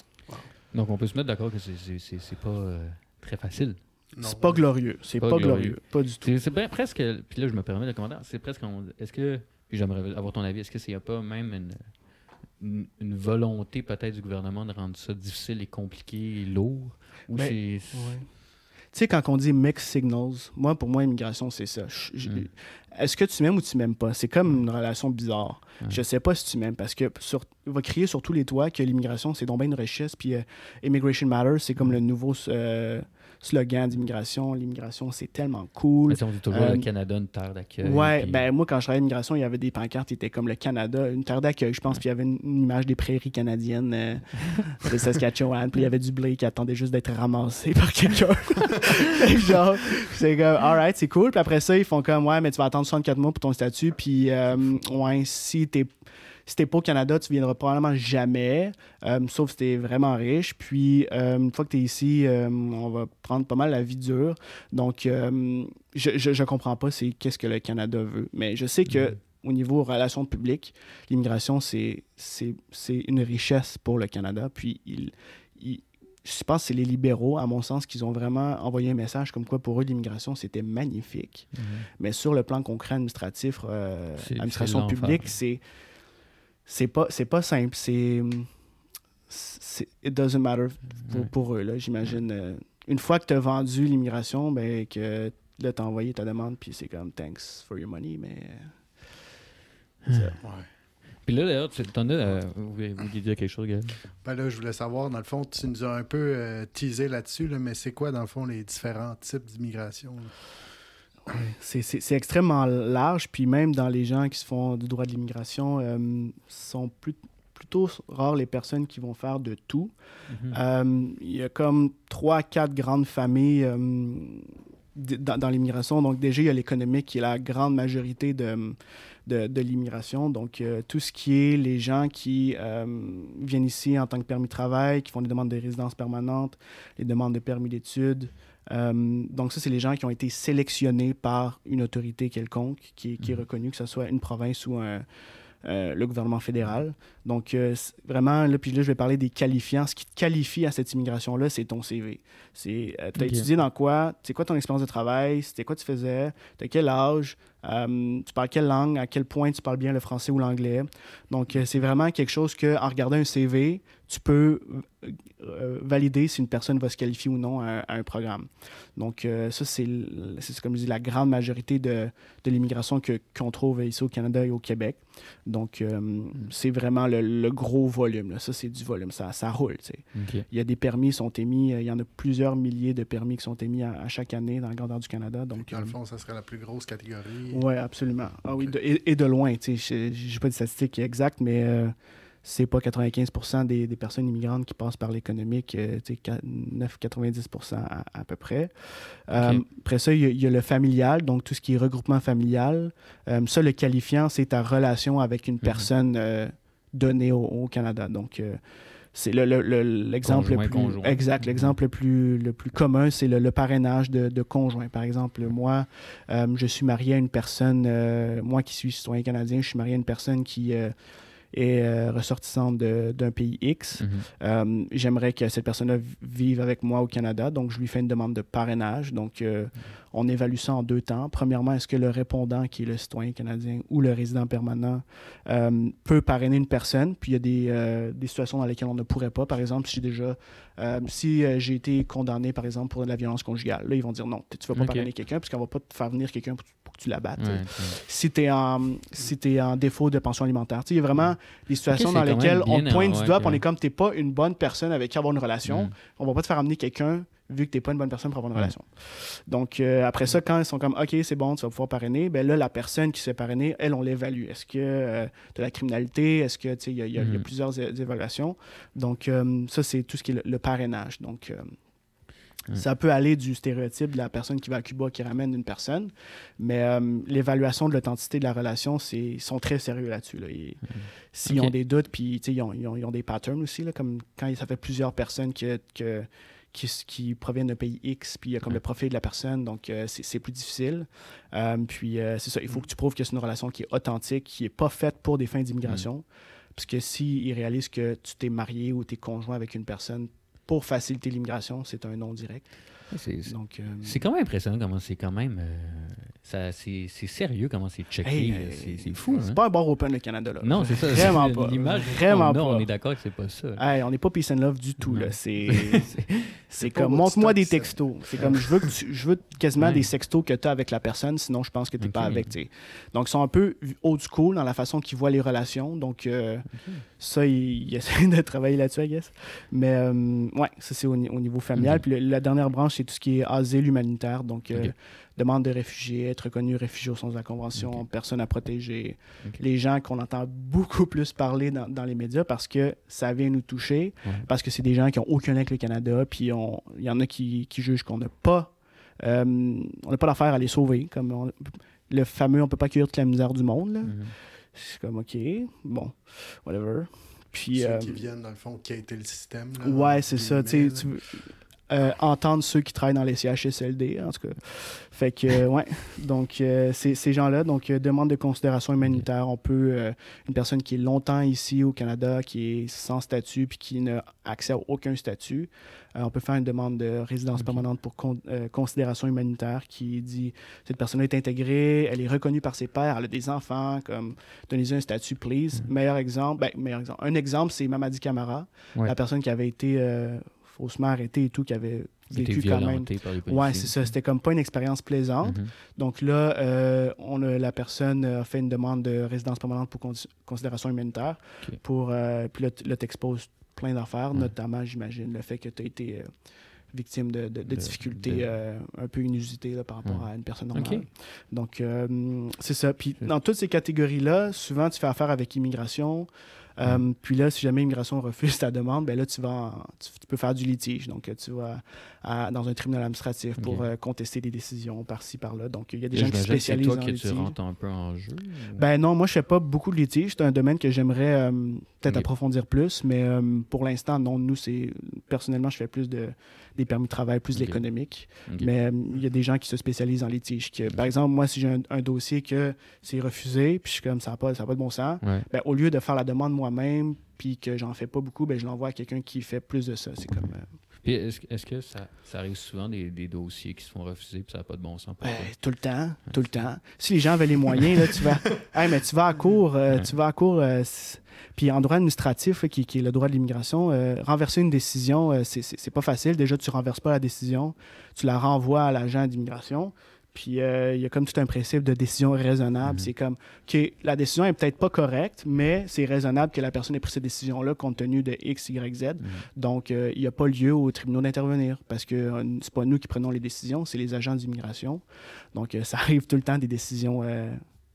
Donc, on peut se mettre d'accord que c'est, c'est, c'est, c'est pas euh, très facile. non, c'est pas glorieux. C'est Pas pas, glorieux. glorieux. Pas du tout. C'est, c'est bien presque... Puis là, je me permets de commenter. C'est presque... on- Est-ce que... Puis j'aimerais avoir ton avis. Est-ce que c'est pas même une, une, une volonté peut-être du gouvernement de rendre ça difficile et compliqué et lourd? Ou Ben, c'est... Tu sais, quand on dit mixed signals, moi, pour moi, immigration, c'est ça. Je- je- Mm. Est-ce que tu m'aimes ou tu m'aimes pas? C'est comme une relation bizarre. Ouais. Je sais pas si tu m'aimes parce que sur, il va crier sur tous les toits que l'immigration, c'est donc bien une richesse. Puis euh, Immigration Matters, c'est comme le nouveau euh, slogan d'immigration. L'immigration, c'est tellement cool. Mais on dit toujours Euh, le Canada, une terre d'accueil. Ouais, puis- ben moi, quand je travaillais à l'immigration, il y avait des pancartes qui étaient comme le Canada, une terre d'accueil, je pense, puis il y avait une, une image des prairies canadiennes euh, de Saskatchewan, puis il y avait du blé qui attendait juste d'être ramassé par quelqu'un. Fait que genre, c'est comme, alright, c'est cool. Puis après ça, ils font comme, ouais, mais tu vas attendre soixante-quatre mois pour ton statut, puis euh, ouais, si t'es si t'es pas au Canada, tu viendras probablement jamais, euh, sauf si t'es vraiment riche. Puis, euh, une fois que t'es ici, euh, on va prendre pas mal la vie dure. Donc, euh, je, je, je comprends pas c'est qu'est-ce que le Canada veut. Mais je sais que Mm. au niveau relations publiques, l'immigration, c'est, c'est, c'est une richesse pour le Canada. Puis, il, il- je pense que c'est les libéraux, à mon sens, qui ont vraiment envoyé un message comme quoi pour eux, l'immigration, c'était magnifique. Mhm. Mais sur le plan concret administratif, euh, C'est- administration c'est l'enfer. publique, c'est c'est pas c'est pas simple. C'est c'est- it doesn't matter pour, Ouais. pour eux là. J'imagine euh, une fois que tu as vendu l'immigration, ben que là t'as envoyé ta demande puis c'est comme thanks for your money, mais euh, ça. Ouais. Puis là, d'ailleurs, tu t'en as. euh, vous vous vouliez dire quelque chose, Gaël? Ben là, je voulais savoir, dans le fond, tu nous as un peu euh, teasé là-dessus, là, mais c'est quoi, dans le fond, les différents types d'immigration? là? C'est, c'est- c'est extrêmement large, puis même dans les gens qui se font du droit de l'immigration, euh, sont plus- plutôt rares les personnes qui vont faire de tout. Mhm. Euh, Il y a comme trois, quatre grandes familles euh, d- dans, dans l'immigration. Donc déjà, il y a l'économique qui est la grande majorité de, de, de l'immigration. Donc euh, tout ce qui est les gens qui euh, viennent ici en tant que permis de travail, qui font des demandes de résidence permanente, les demandes de permis d'études. Euh, donc ça, c'est les gens qui ont été sélectionnés par une autorité quelconque qui, qui est Mhm. reconnue, que ce soit une province ou un, euh, le gouvernement fédéral. Donc, euh, c'est vraiment, là, puis là, je vais parler des qualifiants. Ce qui te qualifie à cette immigration-là, c'est ton C V. C'est, euh, t'as Ok. étudié dans quoi? C'est quoi ton expérience de travail? C'était quoi tu faisais? T'as quel âge? Euh, tu parles quelle langue? À quel point tu parles bien le français ou l'anglais? Donc, euh, c'est vraiment quelque chose que, en regardant un C V, tu peux euh, valider si une personne va se qualifier ou non à, à un programme. Donc, euh, ça, c'est, l- c'est comme je dis, la grande majorité de, de l'immigration que, qu'on trouve ici au Canada et au Québec. Donc, euh, c'est vraiment le, le gros volume. Là. Ça, c'est du volume. Ça, ça roule. Tu sais. OK. Il y a des permis qui sont émis. euh, Il y en a plusieurs milliers de permis qui sont émis à, à chaque année dans la grandeur du Canada. Donc, Dans le euh, fond, ça serait la plus grosse catégorie. oui, absolument. Ah oui, Ok. de- et, et de loin. Tu sais, je n'ai pas de statistiques exactes, mais euh, c'est pas quatre-vingt-quinze pour cent des, des personnes immigrantes qui passent par l'économique, euh, tu sais, neuf à quatre-vingt-dix pour cent à, à peu près. Euh, Ok. après ça, il y, a- il y a le familial, donc tout ce qui est regroupement familial. Euh, ça, le qualifiant, c'est ta relation avec une personne euh, donnée au, au Canada. Donc, euh, c'est le, le- le- l'exemple Conjoint, le plus conjoint. exact. Mhm. L'exemple le plus, le plus commun, c'est le, le parrainage de, de conjoint. Par exemple, moi, euh, je suis marié à une personne, euh, moi qui suis citoyen canadien, je suis marié à une personne qui euh, est euh, ressortissante de- d'un pays X. Mhm. Euh, j'aimerais que cette personne-là v- vive avec moi au Canada, donc je lui fais une demande de parrainage. Donc, euh, on évalue ça en deux temps. Premièrement, est-ce que le répondant, qui est le citoyen canadien ou le résident permanent, euh, peut parrainer une personne? Puis il y a des, euh, des situations dans lesquelles on ne pourrait pas. Par exemple, si j'ai déjà, euh, si euh, j'ai été condamné, par exemple, pour de la violence conjugale, là, ils vont dire non, tu ne vas pas Ok. parrainer quelqu'un parce qu'on ne va pas te faire venir quelqu'un pour, pour que tu la battes. Ouais, Si tu es en, si t'es en défaut de pension alimentaire. Tu sais, il y a vraiment des situations Ok, dans c'est quand lesquelles même on bien, te pointe ouais, du doigt, ok. puis on est comme, t'es pas une bonne personne avec qui avoir une relation. Mm. On va pas te faire amener quelqu'un vu que t'es pas une bonne personne pour avoir une Ouais. relation. Donc, euh, après ça, quand ils sont comme, OK, c'est bon, tu vas pouvoir parrainer, ben là, la personne qui se fait parrainer, elle, on l'évalue. Est-ce que euh, tu as la criminalité? Est-ce que, tu sais, il y, a- il y a- il y a Mm. plusieurs é- évaluations. Donc, euh, ça, c'est tout ce qui est le, le parrainage. Donc, euh, Ouais. ça peut aller du stéréotype de la personne qui va à Cuba qui ramène une personne, mais euh, l'évaluation de l'authenticité de la relation, c'est, ils sont très sérieux là-dessus. Là. Ils- S'ils Ok. ont des doutes, puis tu sais, ils ont, ils, ont, ils ont des patterns aussi, là, comme quand ça fait plusieurs personnes que, que- qui, s- qui proviennent d'un pays X, puis il y a comme Ouais. le profil de la personne, donc euh, c'est, c'est plus difficile. Euh, puis euh, c'est ça, il faut que tu prouves que c'est une relation qui est authentique, qui n'est pas faite pour des fins d'immigration. Parce que s'ils réalisent que tu t'es marié ou tu es conjoint avec une personne pour faciliter l'immigration, c'est un non direct. C'est, c'est- Donc, euh, c'est quand même impressionnant comment c'est quand même. euh, Ça, c'est, c'est sérieux comment c'est checké. Hey, là. euh, c'est, c'est fou. C'est hein? pas un bar open, le Canada, là. Non, c'est ça. Vraiment c'est pas. L'image, Vraiment on, a, pas. on est d'accord que c'est pas ça. Hey, on n'est pas peace and love du tout, Non. là. C'est, c'est, c'est pas comme, votre montre-moi stock, des ça. textos. C'est comme, je veux, que tu- je veux quasiment Ouais. des sextos que tu as avec la personne, sinon je pense que tu n'es Ok. pas avec, tu sais. Donc, ils sont un peu old school dans la façon qu'ils voient les relations. Donc, euh, Ok. ça, ils, ils essaient de travailler là-dessus, I guess. Mais, euh, ouais, ça, c'est au, ni- au niveau familial. Ok. Puis le- la dernière branche, c'est tout ce qui est asile humanitaire. Donc, euh, Ok. demande de réfugiés, être reconnu réfugié au sens de la Convention, Ok. personnes à protéger. Ok. Les gens qu'on entend beaucoup plus parler dans, dans les médias parce que ça vient nous toucher, Ouais. parce que c'est des gens qui n'ont aucun lien avec le Canada, puis on- il y en a qui, qui jugent qu'on n'a pas, euh, on n'a pas l'affaire à les sauver. Comme on- le fameux « on peut pas accueillir toute la misère du monde ». là. Mhm. C'est comme « OK, bon, whatever ». Puis, Ceux euh, qui viennent, dans le fond, qui a été le système. Là, ouais, c'est ça. Tu sais, guillemets, tu veux, euh, entendre ceux qui travaillent dans les C H S L D, en tout cas. Fait que, euh, ouais. Donc, euh, c'est- ces gens-là, donc, euh, demande de considération humanitaire. On peut, euh, une personne qui est longtemps ici au Canada, qui est sans statut, puis qui n'a accès à aucun statut, euh, on peut faire une demande de résidence Ok. permanente pour con- euh, considération humanitaire qui dit cette personne est intégrée, elle est reconnue par ses pairs, elle a des enfants, comme donnez-y un statut, please. Mhm. Meilleur exemple, ben, meilleur exemple. Un exemple, c'est Mamadi Camara, Ouais. la personne qui avait été euh, faussement arrêtée et tout, qui avait Qui a été vécu quand même. violenté par les policiers. Ouais, c'est ça. C'était comme pas une expérience plaisante. Mhm. Donc là, euh, on a, la personne a fait une demande de résidence permanente pour con- considération humanitaire. Ok. Pour, euh, puis là, t- là, t'exposes plein d'affaires, Ouais. notamment, j'imagine, le fait que tu as été euh, victime de, de- de De- difficultés de- euh, un peu inusitées là, par rapport Ouais. à une personne normale. Ok. Donc, euh, c'est ça. Puis C'est- dans toutes ces catégories-là, souvent, tu fais affaire avec immigration. Euh, Mm. Puis là, si jamais immigration refuse ta demande, ben là, tu, vas en- tu, tu peux faire du litige. Donc, euh, tu vas à- dans un tribunal administratif pour Ok. euh, contester des décisions par-ci, par-là. Donc, il y a des Là, gens qui se j'imagine que c'est spécialisent toi en que litige. tu rentres un peu en jeu. ou- Ben non, moi, je fais pas beaucoup de litige. C'est un domaine que j'aimerais euh, peut-être Ok. approfondir plus, mais euh, pour l'instant, non. Nous, c'est personnellement, je fais plus de des permis de travail, plus de Ok. l'économique. Ok. Mais euh, il y a des gens qui se spécialisent en litige. Que, par exemple, moi, si j'ai un, un dossier que c'est refusé, puis je suis comme ça n'a pas, ça a pas de bon sens, Ouais. ben, au lieu de faire la demande moi-même, puis que j'en fais pas beaucoup, ben, je l'envoie à quelqu'un qui fait plus de ça. C'est comme. euh, Puis est-ce, est-ce que ça, ça arrive souvent des, des dossiers qui se font refuser puis ça n'a pas de bon sens pour Ben, toi? tout le temps, tout le temps. Si les gens avaient les moyens, là, tu vas, hey, mais tu vas à court, euh, Ouais. tu vas à cour. euh, c- puis en droit administratif, là, qui, qui est le droit de l'immigration, euh, renverser une décision, euh, c'est, c'est, c'est pas facile. Déjà, tu renverses pas la décision, tu la renvoies à l'agent d'immigration. Puis euh, il y a comme tout un principe de décision raisonnable. Mhm. C'est comme, OK, la décision est peut-être pas correcte, mais c'est raisonnable que la personne ait pris cette décision-là compte tenu de X, Y, Z. Mhm. Donc, euh, il n'y a pas lieu aux tribunaux d'intervenir parce que euh, c'est pas nous qui prenons les décisions, c'est les agents d'immigration. Donc, euh, ça arrive tout le temps des décisions euh,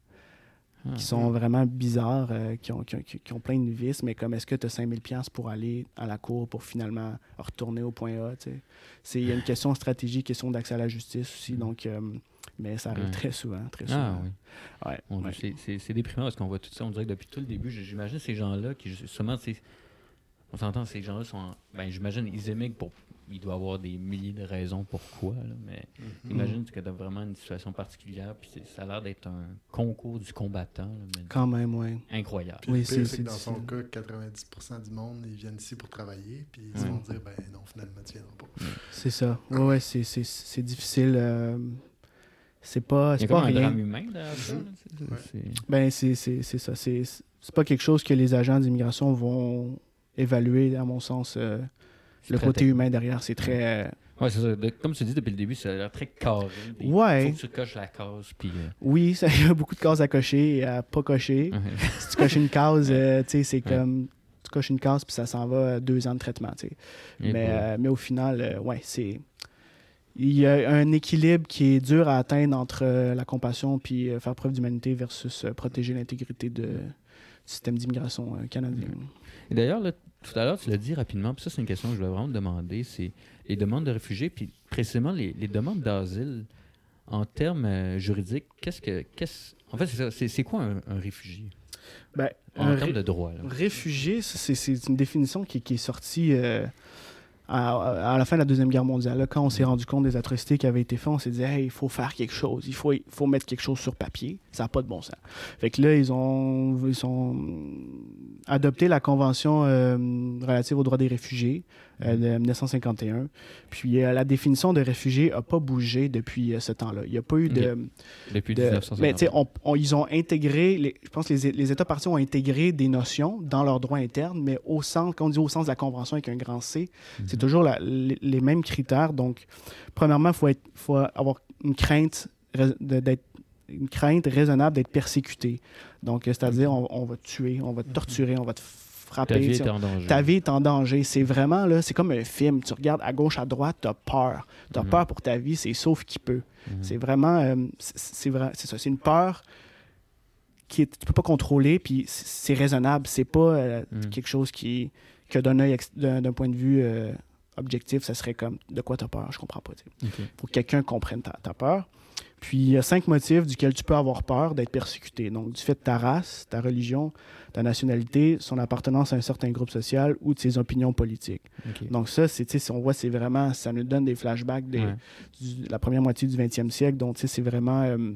Ah. qui sont vraiment bizarres, euh, qui, ont, qui, ont, qui ont plein de vices, mais comme est-ce que tu as cinq mille dollars pour aller à la cour pour finalement retourner au point A, tu sais. C'est- Il y a une question de stratégie, question d'accès à la justice aussi, donc, euh, mais ça arrive Ouais. très souvent, très Ah souvent. oui. Ouais, Mon Dieu, ouais. c'est, c'est, c'est déprimant parce qu'on voit tout ça, on dirait que depuis tout le début, j- j'imagine ces gens-là qui, justement, c'est- on s'entend, ces gens-là sont, en- ben j'imagine, ils émigrent pour, il doit y avoir des milliers de raisons pourquoi, là, mais Mhm. imagine que tu as vraiment une situation particulière, puis c'est- ça a l'air d'être un concours du combattant, là, mais Quand même, oui. incroyable. Puis Oui, le pire, c'est- c'est que dans c'est son difficile. cas, quatre-vingt-dix pour cent du monde, ils viennent ici pour travailler, puis ils Ouais. vont dire, ben non, finalement, tu viendras pas. C'est ça. Ouais, ouais, c'est, c'est, c'est difficile. euh, c'est pas, Il y c'est a pas comme un rien. drame humain derrière ça. là, c'est- Ouais. c'est- Ben, c'est, c'est, c'est ça. C'est, c'est pas quelque chose que les agents d'immigration vont évaluer, à mon sens. euh, c'est le très côté technique. humain derrière, c'est très... euh, Ouais, c'est ça. De- comme tu dis depuis le début, ça a l'air très carré. Il Ouais. faut que tu coches la case, puis... euh, Oui, ça, il y a beaucoup de cases à cocher et à pas cocher. ouais. Si tu coches une case, euh, tu sais, c'est Ouais. comme... Tu coches une case, puis ça s'en va à deux ans de traitement, tu sais. Et Mais, bon. euh, mais au final, euh, ouais, c'est... Il y a un équilibre qui est dur à atteindre entre euh, la compassion puis euh, faire preuve d'humanité versus euh, protéger l'intégrité de, du système d'immigration euh, canadien. Et d'ailleurs, là, tout à l'heure, tu l'as dit rapidement, puis ça, c'est une question que je voulais vraiment te demander, c'est les demandes de réfugiés, puis précisément les, les demandes d'asile, en termes euh, juridiques, qu'est-ce que... Qu'est-ce, en fait, c'est ça, c'est, c'est quoi un, un réfugié? Ben, En un termes ré- de droit, là. réfugié, c'est, c'est une définition qui, qui est sortie euh, à, à la fin de la Deuxième Guerre mondiale. Là, quand on s'est rendu compte des atrocités qui avaient été faites, on s'est dit hey, il faut faire quelque chose, il faut, il faut mettre quelque chose sur papier. Ça n'a pas de bon sens. Fait que là, ils ont, ils ont adopté la Convention euh, relative aux droits des réfugiés euh, de dix-neuf cent cinquante et un. Puis euh, la définition de réfugié n'a pas bougé depuis euh, ce temps-là. Il n'y a pas eu de... Okay. Depuis de, dix-neuf cent cinquante. Mais tu sais, on, on, ils ont intégré, les, je pense que les, les États partis ont intégré des notions dans leur droit interne, mais au sens, quand on dit au sens de la Convention avec un grand C, mm-hmm. c'est toujours la, les, les mêmes critères. Donc, premièrement, il faut, être, faut avoir une crainte de, d'être une crainte raisonnable d'être persécuté. Donc, c'est-à-dire, on, on va te tuer, on va te torturer, on va te frapper. Ta vie est en danger. Ta vie est en danger. C'est vraiment, là, c'est comme un film. Tu regardes à gauche, à droite, tu as peur. Tu as mm-hmm. peur pour ta vie, c'est sauf qui peut. Mm-hmm. C'est vraiment, euh, c'est, c'est, vrai, c'est ça, c'est une peur que tu ne peux pas contrôler, puis c'est raisonnable. C'est pas euh, mm-hmm. quelque chose qui, que d'un œil, d'un, d'un point de vue euh, objectif, ça serait comme, de quoi tu as peur? Je comprends pas. Il okay. faut que quelqu'un comprenne ta, ta peur. Puis, il y a cinq motifs duquel tu peux avoir peur d'être persécuté. Donc, du fait de ta race, ta religion, ta nationalité, son appartenance à un certain groupe social ou de ses opinions politiques. Okay. Donc, ça, c'est, si on voit, c'est vraiment, ça nous donne des flashbacks de ouais. la première moitié du vingtième siècle. Donc, c'est vraiment euh,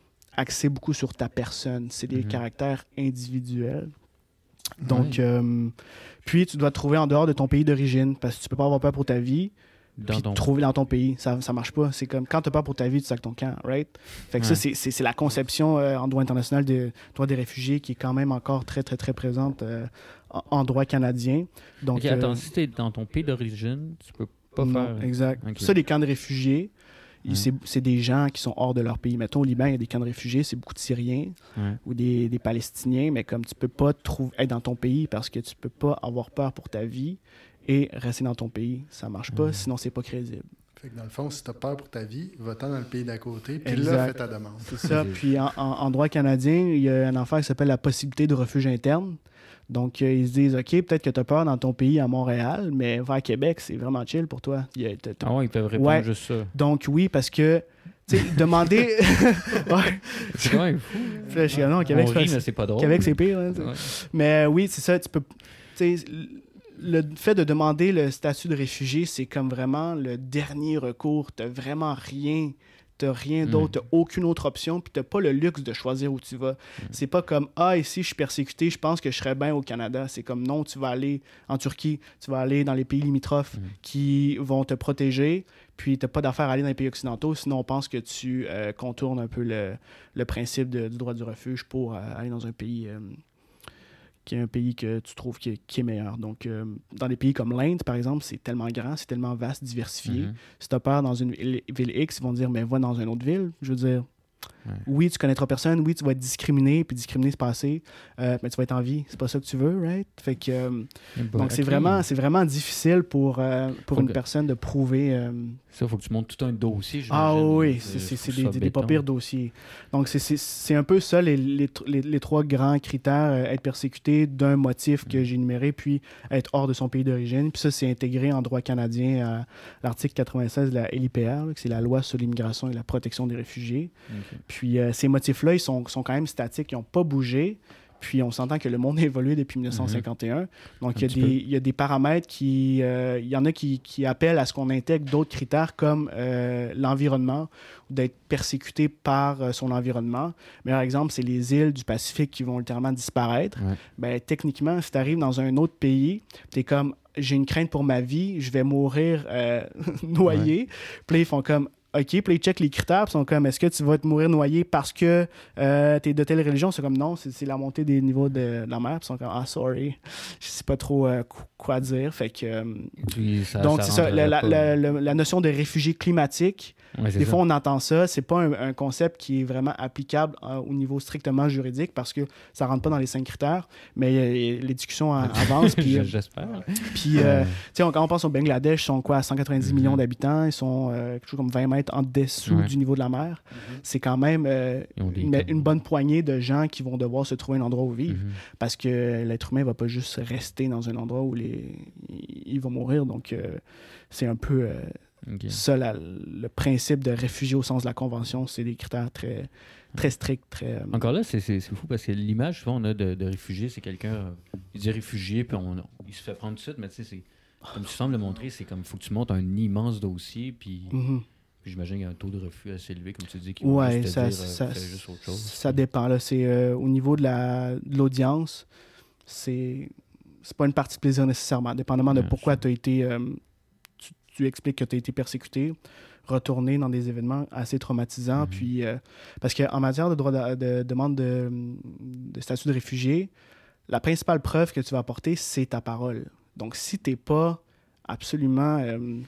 axé beaucoup sur ta personne. C'est des mm-hmm. caractères individuels. Donc, ouais. euh, puis, tu dois te trouver en dehors de ton pays d'origine parce que tu peux pas avoir peur pour ta vie. Dans puis ton... trouver dans ton pays, ça ça marche pas. C'est comme quand t'as peur pour ta vie, tu sacs ton camp, right? Fait que ouais. ça, c'est, c'est, c'est la conception euh, en droit international de droit des réfugiés qui est quand même encore très, très, très présente euh, en, en droit canadien. Donc, okay, attends, euh, si t'es dans ton pays d'origine, tu peux pas non, faire... Exact. Okay. Ça, les camps de réfugiés, ouais. c'est, c'est des gens qui sont hors de leur pays. Mettons, au Liban, il y a des camps de réfugiés, c'est beaucoup de Syriens ouais. ou des, des Palestiniens, mais comme tu peux pas trouver, être dans ton pays parce que tu peux pas avoir peur pour ta vie et rester dans ton pays, ça marche pas, mmh. sinon c'est pas crédible. Fait que dans le fond, si tu as peur pour ta vie, va-t'en dans le pays d'à côté, puis exact. Là, fais ta demande. C'est ça. Puis en, en, en droit canadien, il y a un affaire qui s'appelle la possibilité de refuge interne. Donc, euh, ils se disent, OK, peut-être que tu as peur dans ton pays à Montréal, mais vers Québec, c'est vraiment chill pour toi. Il y a, t'as, t'as... Ah ouais, ils peuvent répondre ouais. juste ça. Donc, oui, parce que, tu sais, demander... ouais. C'est quand même fou. Là, je dis, non, Québec, On c'est, rit, mais c'est pas drôle. Québec, c'est pire. Hein, ouais. Mais oui, c'est ça. Tu peux... Tu sais, le fait de demander le statut de réfugié, c'est comme vraiment le dernier recours. Tu n'as vraiment rien. Tu n'as rien d'autre. Mm. Tu n'as aucune autre option. Puis tu n'as pas le luxe de choisir où tu vas. Mm. C'est pas comme, ah, ici, je suis persécuté, je pense que je serais bien au Canada. C'est comme, non, tu vas aller en Turquie, tu vas aller dans les pays limitrophes mm. qui vont te protéger. Puis tu n'as pas d'affaire à aller dans les pays occidentaux. Sinon, on pense que tu euh, contournes un peu le, le principe de, du droit du refuge pour euh, aller dans un pays... Euh, qui est un pays que tu trouves qui est, qui est meilleur. Donc, euh, dans des pays comme l'Inde, par exemple, c'est tellement grand, c'est tellement vaste, diversifié. Mm-hmm. Si tu as peur dans une ville, ville X, ils vont te dire, mais va dans une autre ville. Je veux dire, ouais. oui, tu connaîtras personne, oui, tu vas être discriminé, puis discriminer, c'est passé, euh, mais tu vas être en vie. C'est pas ça que tu veux, right? Fait que, euh, bon, donc, okay. c'est, vraiment, c'est vraiment difficile pour, euh, pour une que... personne de prouver... Euh, ça, il faut que tu montes tout un dossier. Ah oui, c'est, c'est, c'est des, des, des pas pires dossiers. Donc, c'est, c'est, c'est un peu ça, les, les, les, les trois grands critères. Euh, être persécuté d'un motif que j'ai énuméré, puis être hors de son pays d'origine. Puis ça, c'est intégré en droit canadien à l'article quatre-vingt-seize de la L I P R, là, que c'est la loi sur l'immigration et la protection des réfugiés. Okay. Puis euh, ces motifs-là, ils sont, sont quand même statiques, ils n'ont pas bougé. Puis on s'entend que le monde a évolué depuis dix-neuf cent cinquante et un. Donc, il y, y a des paramètres qui... Il euh, y en a qui, qui appellent à ce qu'on intègre d'autres critères comme euh, l'environnement, ou d'être persécuté par euh, son environnement. Meilleur exemple, c'est les îles du Pacifique qui vont littéralement disparaître. Ouais. Ben, techniquement, si tu arrives dans un autre pays, tu es comme, j'ai une crainte pour ma vie, je vais mourir euh, noyé. Ouais. Puis là, ils font comme... OK, puis ils checkent les critères, puis ils sont comme, est-ce que tu vas te mourir noyé parce que euh, tu es de telle religion? C'est comme, non, c'est, c'est la montée des niveaux de, de la mer. Puis ils sont comme, ah, sorry, je sais pas trop euh, quoi dire. Fait que, euh, puis ça, donc, ça c'est ça, la, la, la, la, la notion de réfugié climatique, ouais, des fois, ça. On entend ça. C'est pas un, un concept qui est vraiment applicable euh, au niveau strictement juridique parce que ça rentre pas dans les cinq critères, mais euh, les discussions avancent. Puis, j'espère. Puis, euh, tu sais, quand on pense au Bangladesh, ils sont quoi, à cent quatre-vingt-dix mm-hmm. millions d'habitants, ils sont euh, quelque chose comme vingt mètres en dessous ouais. du niveau de la mer. Mm-hmm. C'est quand même euh, une, une bonne poignée de gens qui vont devoir se trouver un endroit où vivre mm-hmm. parce que l'être humain va pas juste rester dans un endroit où les, il va mourir. Donc, euh, c'est un peu euh, okay. ça, la, le principe de réfugié au sens de la Convention. C'est des critères très, très stricts. Très, euh... Encore là, c'est, c'est, c'est fou parce que l'image souvent on a de, de réfugié, c'est quelqu'un, euh, il dit réfugié, puis on, il se fait prendre tout de suite, mais tu sais, c'est, comme tu sembles le montrer, c'est comme il faut que tu montes un immense dossier, puis... Mm-hmm. Puis j'imagine qu'il y a un taux de refus assez élevé, comme tu dis, qui va ouais, juste ça, te dire ça, euh, fais juste autre chose. Ça dépend. Là. C'est, euh, au niveau de, la, de l'audience, c'est, c'est pas une partie de plaisir nécessairement, dépendamment de Ouais, pourquoi je- tu as été... euh, tu, tu expliques que tu as été persécuté, retourner dans des événements assez traumatisants, Mhm. puis... euh, parce qu'en matière de droit de, de demande de, de statut de réfugié, la principale preuve que tu vas apporter, c'est ta parole. Donc, si tu n'es pas absolument euh,